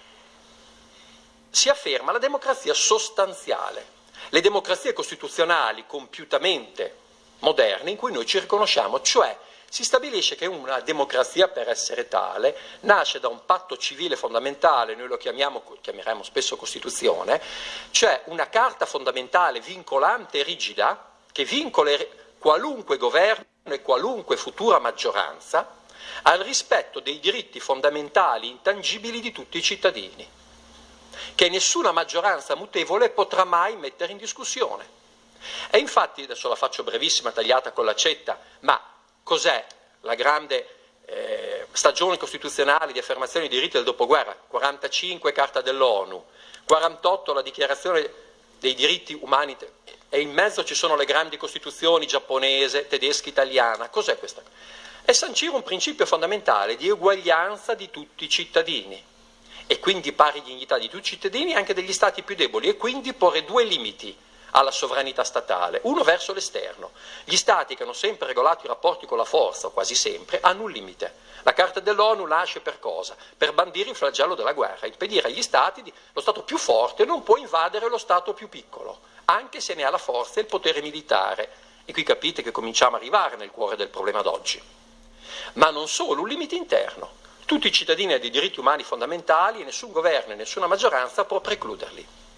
si afferma la democrazia sostanziale, le democrazie costituzionali compiutamente moderne in cui noi ci riconosciamo, cioè si stabilisce che una democrazia, per essere tale, nasce da un patto civile fondamentale, noi lo chiameremo spesso Costituzione, cioè una carta fondamentale vincolante e rigida che vincola qualunque governo e qualunque futura maggioranza al rispetto dei diritti fondamentali intangibili di tutti i cittadini, che nessuna maggioranza mutevole potrà mai mettere in discussione. E infatti, adesso la faccio brevissima, tagliata con l'accetta, ma cos'è la grande stagione costituzionale di affermazione dei diritti del dopoguerra? 45 Carta dell'ONU, 48 la Dichiarazione dei diritti umani e in mezzo ci sono le grandi costituzioni giapponese, tedesca, italiana. Cos'è questa? È sancire un principio fondamentale di uguaglianza di tutti i cittadini e quindi pari dignità di tutti i cittadini e anche degli stati più deboli, e quindi porre due limiti alla sovranità statale, uno verso l'esterno. Gli stati che hanno sempre regolato i rapporti con la forza, o quasi sempre, hanno un limite. La Carta dell'ONU nasce per cosa? Per bandire il flagello della guerra, impedire agli stati, lo stato più forte non può invadere lo stato più piccolo, anche se ne ha la forza e il potere militare. E qui capite che cominciamo a arrivare nel cuore del problema d'oggi. Ma non solo, un limite interno. Tutti i cittadini hanno dei diritti umani fondamentali e nessun governo e nessuna maggioranza può precluderli.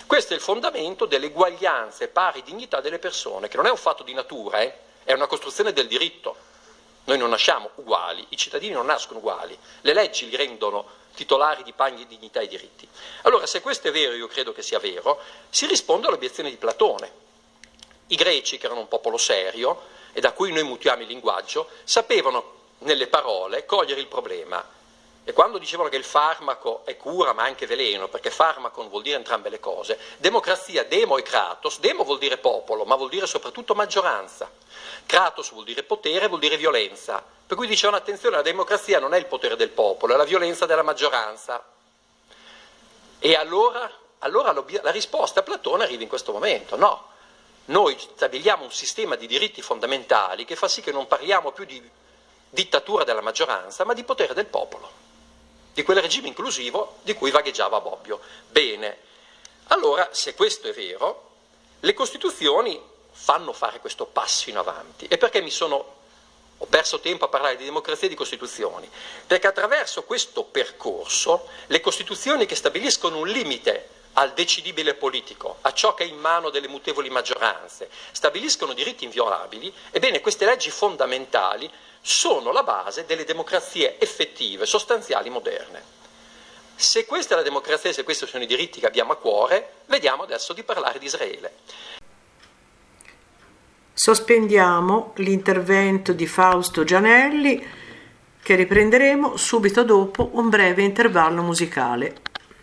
Questo è il fondamento dell'eguaglianza e pari dignità delle persone, che non è un fatto di natura, è una costruzione del diritto. Noi non nasciamo uguali, i cittadini non nascono uguali, le leggi li rendono titolari di pari dignità e diritti. Allora, se questo è vero, io credo che sia vero, si risponde all'obiezione di Platone. I greci, che erano un popolo serio e da cui noi mutiamo il linguaggio, sapevano nelle parole cogliere il problema. E quando dicevano che il farmaco è cura ma anche veleno, perché farmacon vuol dire entrambe le cose, democrazia, demo e kratos, demo vuol dire popolo, ma vuol dire soprattutto maggioranza. Kratos vuol dire potere, vuol dire violenza. Per cui dicevano, attenzione, la democrazia non è il potere del popolo, è la violenza della maggioranza. E allora la risposta a Platone arriva in questo momento, no. Noi stabiliamo un sistema di diritti fondamentali che fa sì che non parliamo più di dittatura della maggioranza, ma di potere del popolo, di quel regime inclusivo di cui vagheggiava Bobbio. Bene, allora se questo è vero, le Costituzioni fanno fare questo passo in avanti. E perché ho perso tempo a parlare di democrazia e di Costituzioni? Perché attraverso questo percorso le Costituzioni che stabiliscono un limite al decidibile politico, a ciò che è in mano delle mutevoli maggioranze, stabiliscono diritti inviolabili, ebbene queste leggi fondamentali sono la base delle democrazie effettive, sostanziali, moderne. Se questa è la democrazia e se questi sono i diritti che abbiamo a cuore, vediamo adesso di parlare di Israele. Sospendiamo l'intervento di Fausto Gianelli, che riprenderemo subito dopo un breve intervallo musicale.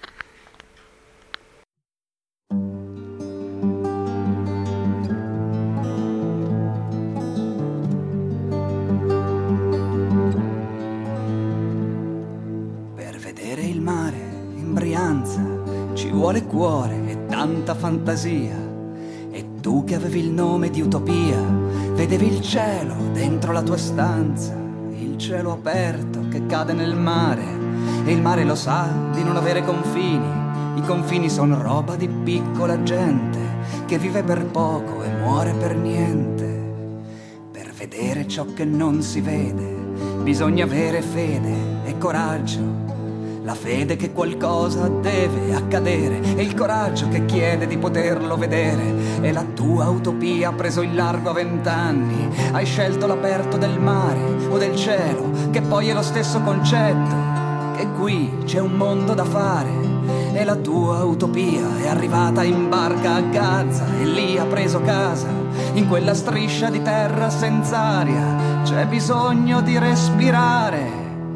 Ci vuole cuore e tanta fantasia. E tu che avevi il nome di utopia, vedevi il cielo dentro la tua stanza, il cielo aperto che cade nel mare, e il mare lo sa di non avere confini. I confini sono roba di piccola gente che vive per poco e muore per niente. Per vedere ciò che non si vede bisogna avere fede e coraggio. La fede che qualcosa deve accadere e il coraggio che chiede di poterlo vedere. E la tua utopia ha preso il largo a 20 anni. Hai scelto l'aperto del mare o del cielo, che poi è lo stesso concetto, che qui c'è un mondo da fare. E la tua utopia è arrivata in barca a Gaza e lì ha preso casa. In quella striscia di terra senza aria c'è bisogno di respirare.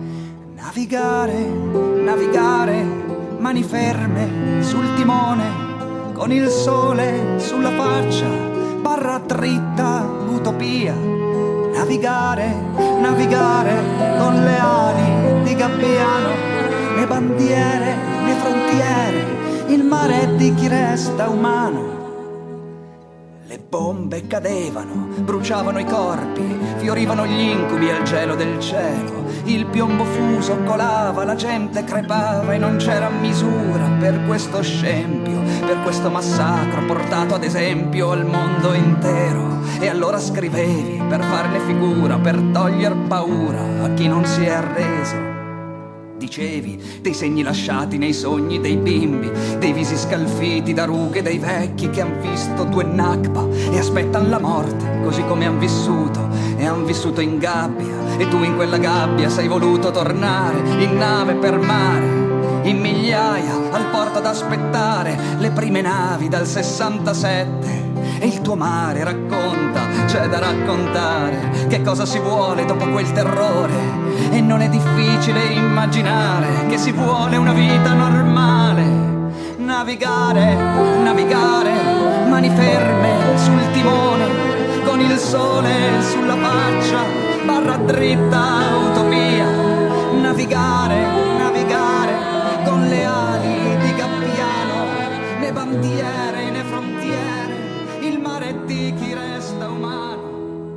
Navigare, mani ferme sul timone, con il sole sulla faccia, barra dritta, utopia. Navigare, con le ali di gabbiano, né bandiere, né frontiere, il mare è di chi resta umano. Le bombe cadevano, bruciavano i corpi, fiorivano gli incubi al gelo del cielo. Il piombo fuso colava, la gente crepava e non c'era misura per questo scempio, per questo massacro portato ad esempio al mondo intero. E allora scrivevi per farne figura, per toglier paura a chi non si è arreso. Dicevi dei segni lasciati nei sogni dei bimbi, dei visi scalfiti da rughe dei vecchi che han visto 2 Nakba e aspettan la morte così come han vissuto, e han vissuto in gabbia. E tu in quella gabbia sei voluto tornare in nave per mare, in migliaia al porto ad aspettare le prime navi dal 67. E il tuo mare racconta, c'è da raccontare che cosa si vuole dopo quel terrore. E non è difficile immaginare che si vuole una vita normale. Navigare, mani ferme sul timone, con il sole sulla faccia, barra dritta, utopia. Navigare, con le ali di gabbiano, né bandiere né frontiere, il mare è di chi resta umano.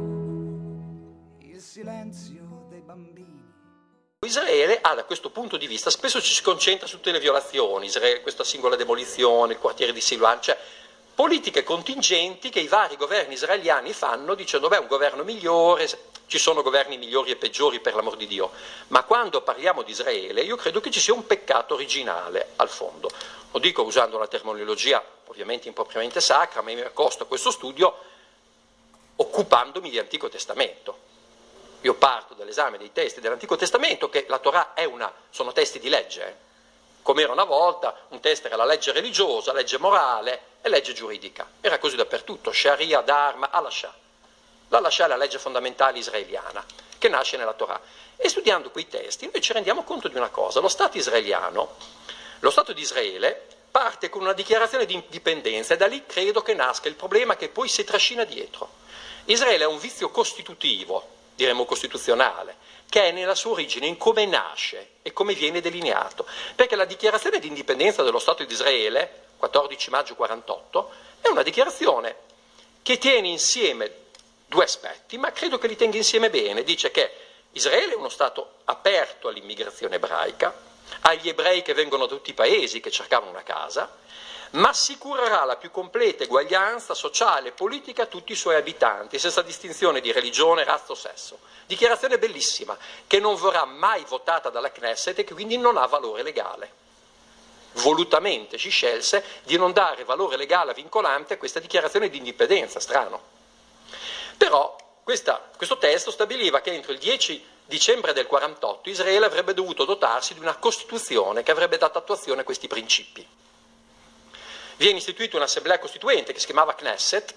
Il silenzio dei bambini. Israele da questo punto di vista spesso ci si concentra su tutte le violazioni, Israele, questa singola demolizione, il quartiere di Siloam, cioè politiche contingenti che i vari governi israeliani fanno dicendo un governo migliore, ci sono governi migliori e peggiori per l'amor di Dio, ma quando parliamo di Israele io credo che ci sia un peccato originale al fondo. Lo dico usando una terminologia ovviamente impropriamente sacra, ma mi accosto a questo studio occupandomi di Antico Testamento. Io parto dall'esame dei testi dell'Antico Testamento, che la Torah sono testi di legge, come era una volta, un testo era la legge religiosa, legge morale e legge giuridica. Era così dappertutto, Sharia, Dharma, Halashah. L'Halashah è la legge fondamentale israeliana, che nasce nella Torah. E studiando quei testi noi ci rendiamo conto di una cosa: lo Stato israeliano, lo Stato di Israele, parte con una dichiarazione di indipendenza e da lì credo che nasca il problema che poi si trascina dietro. Israele ha un vizio costitutivo, diremmo costituzionale, che è nella sua origine, in come nasce e come viene delineato. Perché la dichiarazione di indipendenza dello Stato di Israele, 14 maggio 48, è una dichiarazione che tiene insieme due aspetti, ma credo che li tenga insieme bene. Dice che Israele è uno Stato aperto all'immigrazione ebraica, agli ebrei che vengono da tutti i paesi che cercavano una casa, ma assicurerà la più completa eguaglianza sociale e politica a tutti i suoi abitanti, senza distinzione di religione, razza o sesso. Dichiarazione bellissima, che non verrà mai votata dalla Knesset e che quindi non ha valore legale. Volutamente si scelse di non dare valore legale vincolante a questa dichiarazione di indipendenza, strano. Però questo testo stabiliva che entro il 10 dicembre del 48 Israele avrebbe dovuto dotarsi di una Costituzione che avrebbe dato attuazione a questi principi. Viene istituita un'assemblea costituente che si chiamava Knesset,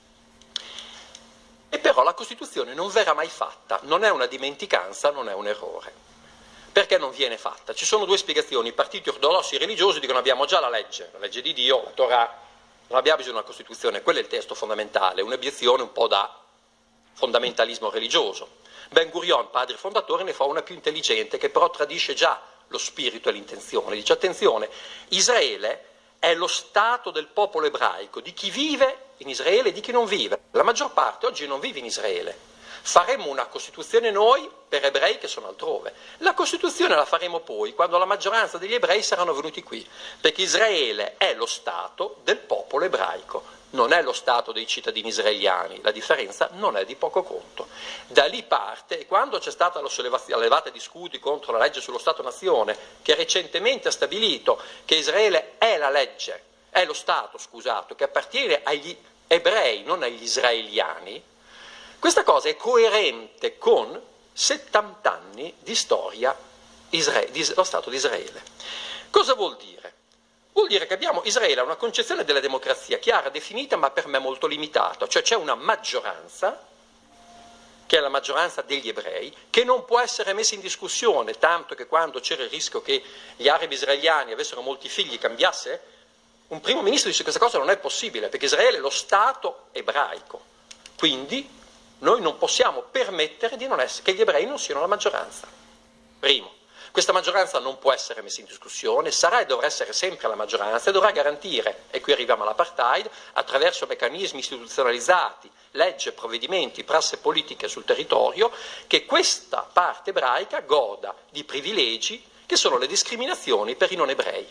e però la Costituzione non verrà mai fatta. Non è una dimenticanza, non è un errore. Perché non viene fatta? Ci sono due spiegazioni. I partiti ortodossi religiosi dicono: abbiamo già la legge di Dio, la Torah, non abbiamo bisogno di una Costituzione, quello è il testo fondamentale. Un'obiezione un po' da fondamentalismo religioso. Ben Gurion, padre fondatore, ne fa una più intelligente, che però tradisce già lo spirito e l'intenzione. Dice: attenzione, Israele è lo Stato del popolo ebraico, di chi vive in Israele e di chi non vive. La maggior parte oggi non vive in Israele. Faremo una Costituzione noi per ebrei che sono altrove. La Costituzione la faremo poi quando la maggioranza degli ebrei saranno venuti qui, perché Israele è lo Stato del popolo ebraico, non è lo Stato dei cittadini israeliani. La differenza non è di poco conto. Da lì parte, e quando c'è stata la levata di scudi contro la legge sullo Stato-nazione, che recentemente ha stabilito che Israele è la legge, è lo Stato, che appartiene agli ebrei, non agli israeliani, questa cosa è coerente con 70 anni di storia dello Stato di Israele. Cosa vuol dire? Vuol dire che Israele ha una concezione della democrazia chiara, definita, ma per me molto limitata. Cioè c'è una maggioranza, che è la maggioranza degli ebrei, che non può essere messa in discussione, tanto che quando c'era il rischio che gli arabi israeliani avessero molti figli cambiasse, un primo ministro dice che questa cosa non è possibile, perché Israele è lo Stato ebraico. Quindi noi non possiamo permettere che gli ebrei non siano la maggioranza. Primo. Questa maggioranza non può essere messa in discussione, sarà e dovrà essere sempre la maggioranza e dovrà garantire, e qui arriviamo all'apartheid, attraverso meccanismi istituzionalizzati, legge, provvedimenti, prasse politiche sul territorio, che questa parte ebraica goda di privilegi che sono le discriminazioni per i non ebrei.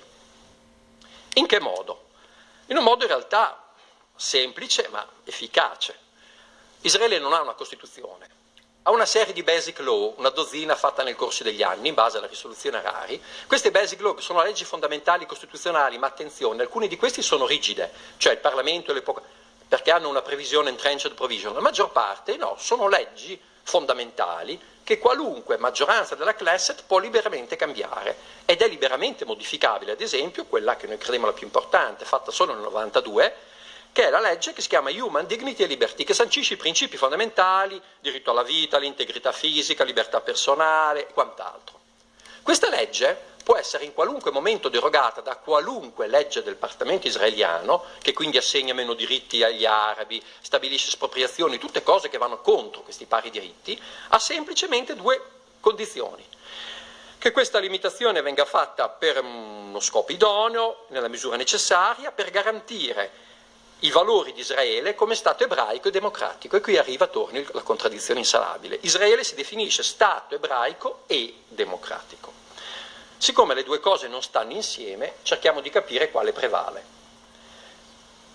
In che modo? In un modo in realtà semplice ma efficace. Israele non ha una Costituzione, ha una serie di basic law, una dozzina fatta nel corso degli anni in base alla risoluzione Harari. Queste basic law sono leggi fondamentali costituzionali, ma attenzione, alcuni di questi sono rigide, cioè il Parlamento e perché hanno una previsione entrenched provision. La maggior parte no, sono leggi fondamentali che qualunque maggioranza della Knesset può liberamente cambiare ed è liberamente modificabile. Ad esempio quella che noi crediamo la più importante, fatta solo nel 92, che è la legge che si chiama Human Dignity and Liberty, che sancisce i principi fondamentali, diritto alla vita, l'integrità fisica, libertà personale e quant'altro. Questa legge può essere in qualunque momento derogata da qualunque legge del Parlamento israeliano, che quindi assegna meno diritti agli arabi, stabilisce espropriazioni, tutte cose che vanno contro questi pari diritti, ha semplicemente due condizioni: che questa limitazione venga fatta per uno scopo idoneo, nella misura necessaria, per garantire i valori di Israele come Stato ebraico e democratico. E qui arriva, torna la contraddizione insalabile. Israele si definisce Stato ebraico e democratico. Siccome le due cose non stanno insieme, cerchiamo di capire quale prevale.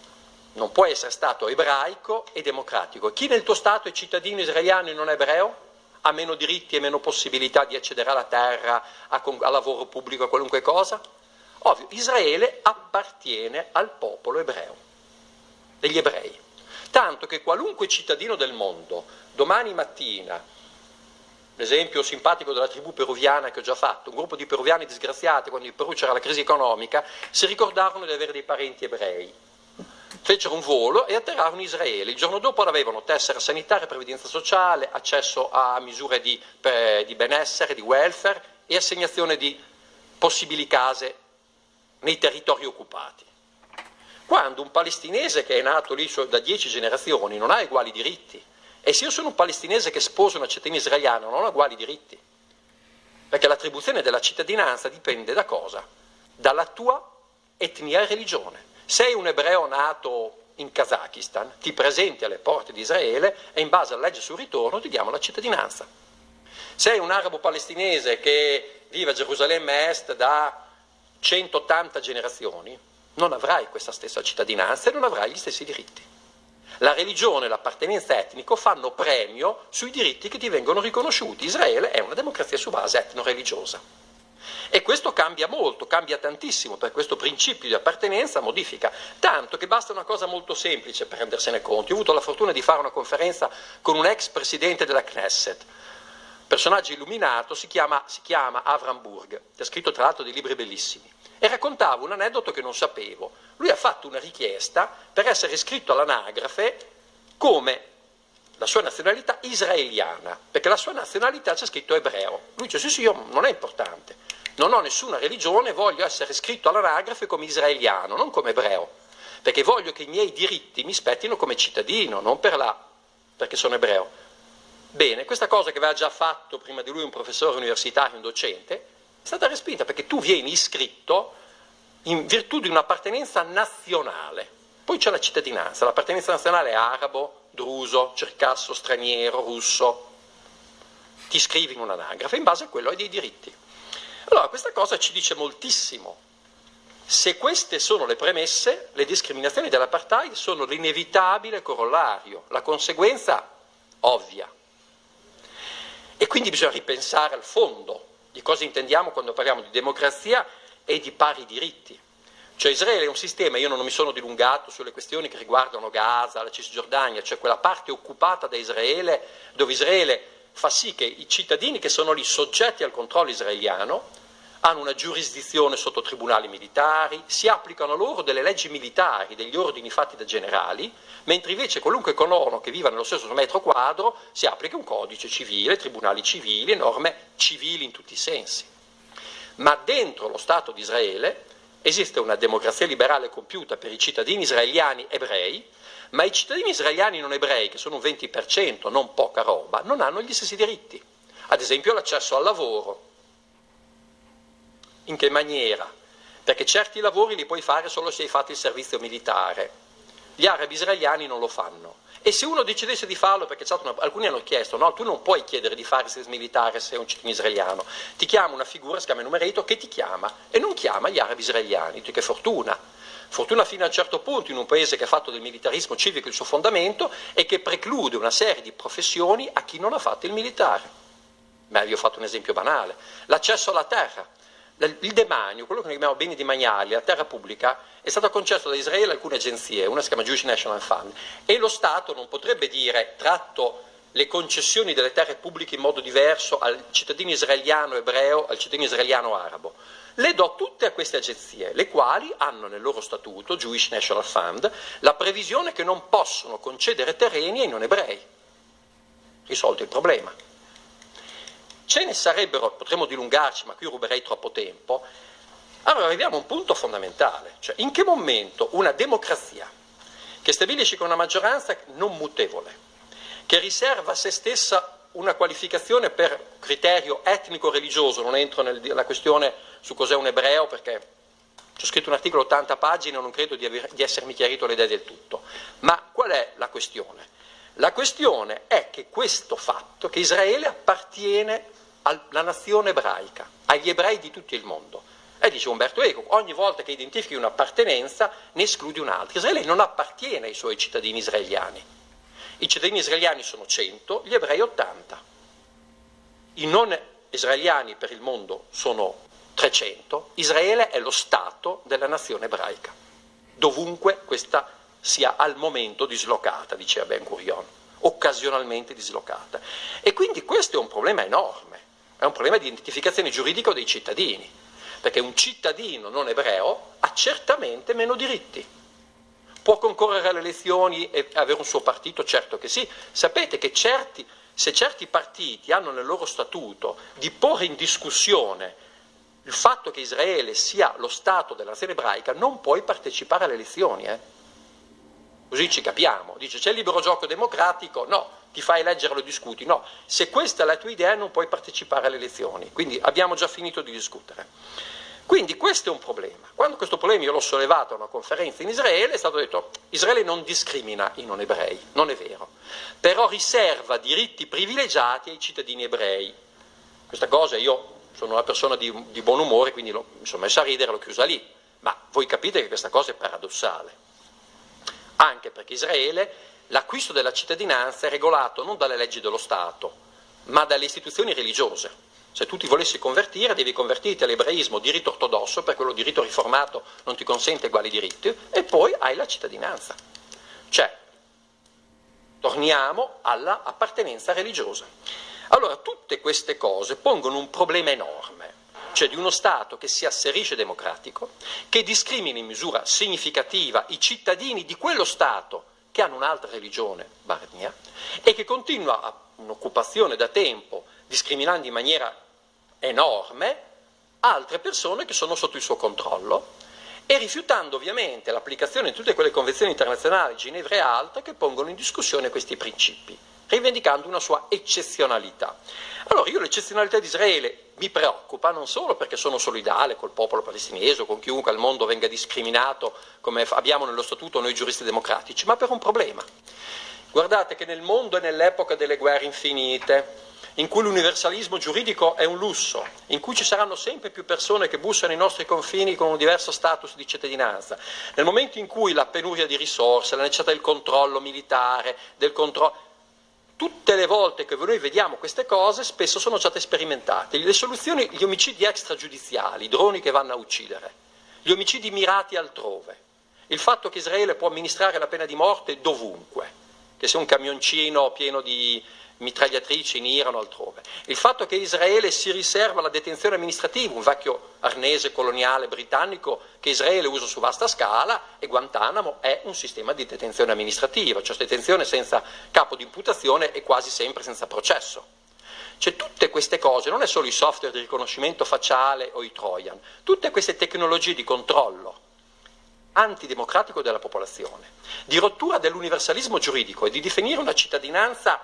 non può essere Stato ebraico e democratico. Chi nel tuo Stato è cittadino israeliano e non è ebreo ha meno diritti e meno possibilità di accedere alla terra, al lavoro pubblico, a qualunque cosa? Ovvio, Israele appartiene al popolo ebreo, degli ebrei. Tanto che qualunque cittadino del mondo, domani mattina, l'esempio simpatico della tribù peruviana che ho già fatto, un gruppo di peruviani disgraziati, quando in Perù c'era la crisi economica, si ricordarono di avere dei parenti ebrei. Fecero un volo e atterrarono in Israele. Il giorno dopo avevano tessera sanitaria, previdenza sociale, accesso a misure di benessere, di welfare e assegnazione di possibili case nei territori occupati. Quando un palestinese che è nato lì da 10 generazioni non ha uguali diritti, e se io sono un palestinese che sposa una cittadina israeliana non ho uguali diritti, perché l'attribuzione della cittadinanza dipende da cosa? Dalla tua etnia e religione. Sei un ebreo nato in Kazakistan, ti presenti alle porte di Israele e in base alla legge sul ritorno ti diamo la cittadinanza. Sei un arabo palestinese che vive a Gerusalemme Est da 180 generazioni, non avrai questa stessa cittadinanza e non avrai gli stessi diritti. La religione e l'appartenenza etnica fanno premio sui diritti che ti vengono riconosciuti. Israele è una democrazia su base etno-religiosa. E questo cambia molto, cambia tantissimo, per questo principio di appartenenza modifica, tanto che basta una cosa molto semplice per rendersene conto. Io ho avuto la fortuna di fare una conferenza con un ex presidente della Knesset, personaggio illuminato, si chiama Avram Burg, che ha scritto tra l'altro dei libri bellissimi, e raccontava un aneddoto che non sapevo. Lui ha fatto una richiesta per essere iscritto all'anagrafe come la sua nazionalità israeliana, perché la sua nazionalità c'è scritto ebreo. Lui dice sì, io non è importante. Non ho nessuna religione, voglio essere iscritto all'anagrafe come israeliano, non come ebreo, perché voglio che i miei diritti mi spettino come cittadino, non perché sono ebreo. Bene, questa cosa che aveva già fatto prima di lui un professore universitario, un docente, è stata respinta, perché tu vieni iscritto in virtù di un'appartenenza nazionale. Poi c'è la cittadinanza, l'appartenenza nazionale è arabo, druso, cercasso, straniero, russo. Ti iscrivi in un'anagrafe, in base a quello hai dei diritti. Allora, questa cosa ci dice moltissimo. Se queste sono le premesse, le discriminazioni dell'apartheid sono l'inevitabile corollario, la conseguenza ovvia. E quindi bisogna ripensare al fondo di cosa intendiamo quando parliamo di democrazia e di pari diritti. Cioè Israele è un sistema, io non mi sono dilungato sulle questioni che riguardano Gaza, la Cisgiordania, cioè quella parte occupata da Israele, dove Israele fa sì che i cittadini che sono lì soggetti al controllo israeliano hanno una giurisdizione sotto tribunali militari, si applicano loro delle leggi militari, degli ordini fatti da generali, mentre invece qualunque colono che viva nello stesso metro quadro si applica un codice civile, tribunali civili, norme civili in tutti i sensi. Ma dentro lo Stato di Israele esiste una democrazia liberale compiuta per i cittadini israeliani ebrei, ma i cittadini israeliani non ebrei, che sono un 20%, non poca roba, non hanno gli stessi diritti. Ad esempio l'accesso al lavoro. In che maniera? Perché certi lavori li puoi fare solo se hai fatto il servizio militare. Gli arabi israeliani non lo fanno. E se uno decidesse di farlo, perché alcuni hanno chiesto, no, tu non puoi chiedere di fare il servizio militare se sei un cittadino israeliano, ti chiama una figura, si chiama numerator, che ti chiama, e non chiama gli arabi israeliani. Dici, che fortuna. Fortuna fino a un certo punto in un paese che ha fatto del militarismo civico il suo fondamento e che preclude una serie di professioni a chi non ha fatto il militare. Beh, vi ho fatto un esempio banale. L'accesso alla terra. Il demanio, quello che noi chiamiamo beni demaniali, la terra pubblica, è stato concesso da Israele a alcune agenzie, una si chiama Jewish National Fund, e lo Stato non potrebbe dire tratto le concessioni delle terre pubbliche in modo diverso al cittadino israeliano ebreo, al cittadino israeliano arabo. Le do tutte a queste agenzie, le quali hanno nel loro statuto, Jewish National Fund, la previsione che non possono concedere terreni ai non ebrei. Risolto il problema. Ce ne sarebbero, potremmo dilungarci, ma qui ruberei troppo tempo. Allora arriviamo a un punto fondamentale, cioè in che momento una democrazia che stabilisce con una maggioranza non mutevole, che riserva a se stessa una qualificazione per criterio etnico-religioso, non entro nella questione su cos'è un ebreo perché ci ho scritto un articolo 80 pagine e non credo di essermi chiarito le idee del tutto, ma qual è la questione? La questione è che questo fatto, che Israele appartiene alla nazione ebraica, agli ebrei di tutto il mondo, E dice Umberto Eco, ogni volta che identifichi un'appartenenza ne escludi un'altra. Israele non appartiene ai suoi cittadini israeliani. I cittadini israeliani sono 100, gli ebrei 80. I non israeliani per il mondo sono 300. Israele è lo Stato della nazione ebraica, dovunque questa sia al momento dislocata, diceva Ben Gurion, occasionalmente dislocata. E quindi questo è un problema enorme, è un problema di identificazione giuridica dei cittadini, perché un cittadino non ebreo ha certamente meno diritti. Può concorrere alle elezioni e avere un suo partito? Certo che sì. Sapete che se certi partiti hanno nel loro statuto di porre in discussione il fatto che Israele sia lo Stato della nazione ebraica, non puoi partecipare alle elezioni. Così ci capiamo. Dice c'è il libero gioco democratico? No. Ti fai eleggere, lo discuti? No. Se questa è la tua idea non puoi partecipare alle elezioni. Quindi abbiamo già finito di discutere. Quindi questo è un problema. Quando questo problema io l'ho sollevato a una conferenza in Israele è stato detto Israele non discrimina i non ebrei, non è vero, però riserva diritti privilegiati ai cittadini ebrei. Questa cosa io sono una persona di buon umore, quindi mi sono messo a ridere, l'ho chiusa lì, ma voi capite che questa cosa è paradossale, anche perché Israele l'acquisto della cittadinanza è regolato non dalle leggi dello Stato, ma dalle istituzioni religiose. Se tu ti volessi convertire, devi convertirti all'ebraismo, diritto ortodosso, per quello diritto riformato non ti consente uguali diritti, e poi hai la cittadinanza. Cioè, torniamo alla appartenenza religiosa. Allora, tutte queste cose pongono un problema enorme, cioè di uno Stato che si asserisce democratico, che discrimina in misura significativa i cittadini di quello Stato che hanno un'altra religione, Barnia, e che continua a un'occupazione da tempo discriminando in maniera enorme altre persone che sono sotto il suo controllo e rifiutando ovviamente l'applicazione di tutte quelle convenzioni internazionali, Ginevra e altre, che pongono in discussione questi principi, rivendicando una sua eccezionalità. Allora io l'eccezionalità di Israele mi preoccupa non solo perché sono solidale col popolo palestinese o con chiunque al mondo venga discriminato come abbiamo nello statuto noi giuristi democratici, ma per un problema. Guardate che nel mondo e nell'epoca delle guerre infinite, in cui l'universalismo giuridico è un lusso, in cui ci saranno sempre più persone che bussano ai nostri confini con un diverso status di cittadinanza, nel momento in cui la penuria di risorse, la necessità del controllo militare, tutte le volte che noi vediamo queste cose spesso sono state sperimentate. Le soluzioni, gli omicidi extragiudiziali, i droni che vanno a uccidere, gli omicidi mirati altrove, il fatto che Israele può amministrare la pena di morte dovunque, che sia un camioncino pieno di mitragliatrici in Iran o altrove. Il fatto che Israele si riserva la detenzione amministrativa, un vecchio arnese coloniale britannico che Israele usa su vasta scala, e Guantanamo è un sistema di detenzione amministrativa, cioè detenzione senza capo di imputazione e quasi sempre senza processo. Cioè tutte queste cose, non è solo i software di riconoscimento facciale o i Trojan, tutte queste tecnologie di controllo antidemocratico della popolazione, di rottura dell'universalismo giuridico e di definire una cittadinanza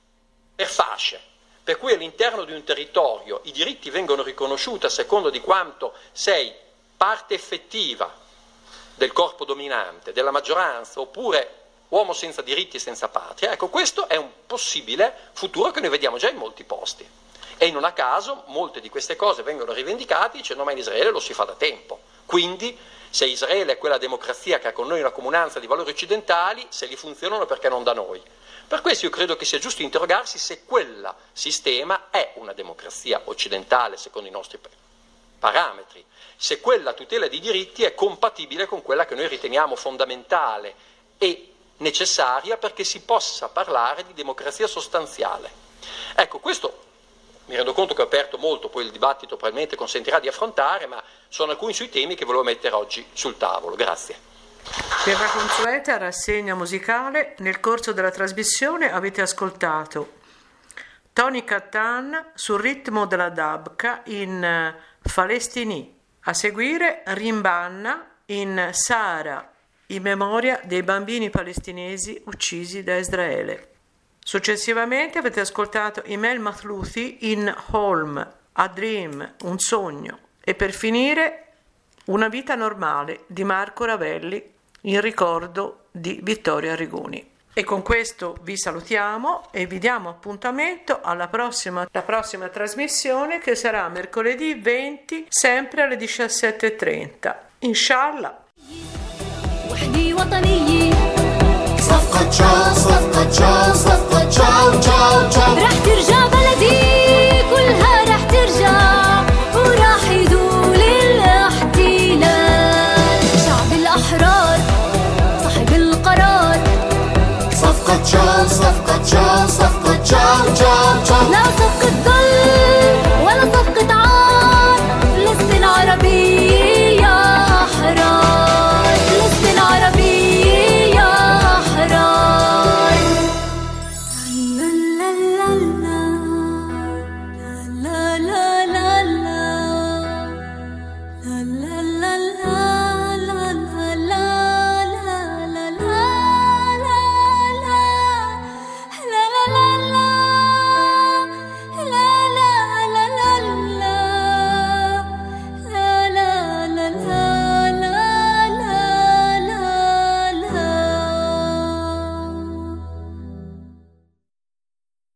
per fasce, per cui all'interno di un territorio i diritti vengono riconosciuti a secondo di quanto sei parte effettiva del corpo dominante, della maggioranza, oppure uomo senza diritti e senza patria. Ecco, questo è un possibile futuro che noi vediamo già in molti posti. E non a caso molte di queste cose vengono rivendicate dicendo ma in Israele lo si fa da tempo. Quindi se Israele è quella democrazia che ha con noi una comunanza di valori occidentali, se li funzionano perché non da noi? Per questo io credo che sia giusto interrogarsi se quel sistema è una democrazia occidentale secondo i nostri parametri, se quella tutela dei diritti è compatibile con quella che noi riteniamo fondamentale e necessaria perché si possa parlare di democrazia sostanziale. Ecco, questo mi rendo conto che ho aperto molto, poi il dibattito probabilmente consentirà di affrontare, ma sono alcuni sui temi che volevo mettere oggi sul tavolo. Grazie. Per la consueta rassegna musicale, nel corso della trasmissione avete ascoltato Tony Cattan sul ritmo della dabka in Falestini, a seguire Rimbanna in Sahara, in memoria dei bambini palestinesi uccisi da Israele. Successivamente avete ascoltato Imel Mathlouthi in Holm, A Dream, un sogno, e per finire Una vita normale di Marco Ravelli in ricordo di Vittorio Arrigoni. E con questo vi salutiamo e vi diamo appuntamento alla prossima trasmissione, che sarà mercoledì 20, sempre alle 17:30. Inshallah. صفقة تشاو صفقة تشاو صفقة تشاو تشاو تشاو رح ترجع بلدي كلها رح ترجع وراح يزول الاحتلال. شعب الأحرار صاحب القرار. صفقة تشاو صفقة تشاو صفقة تشاو تشاو تشاو لا صفقة ظل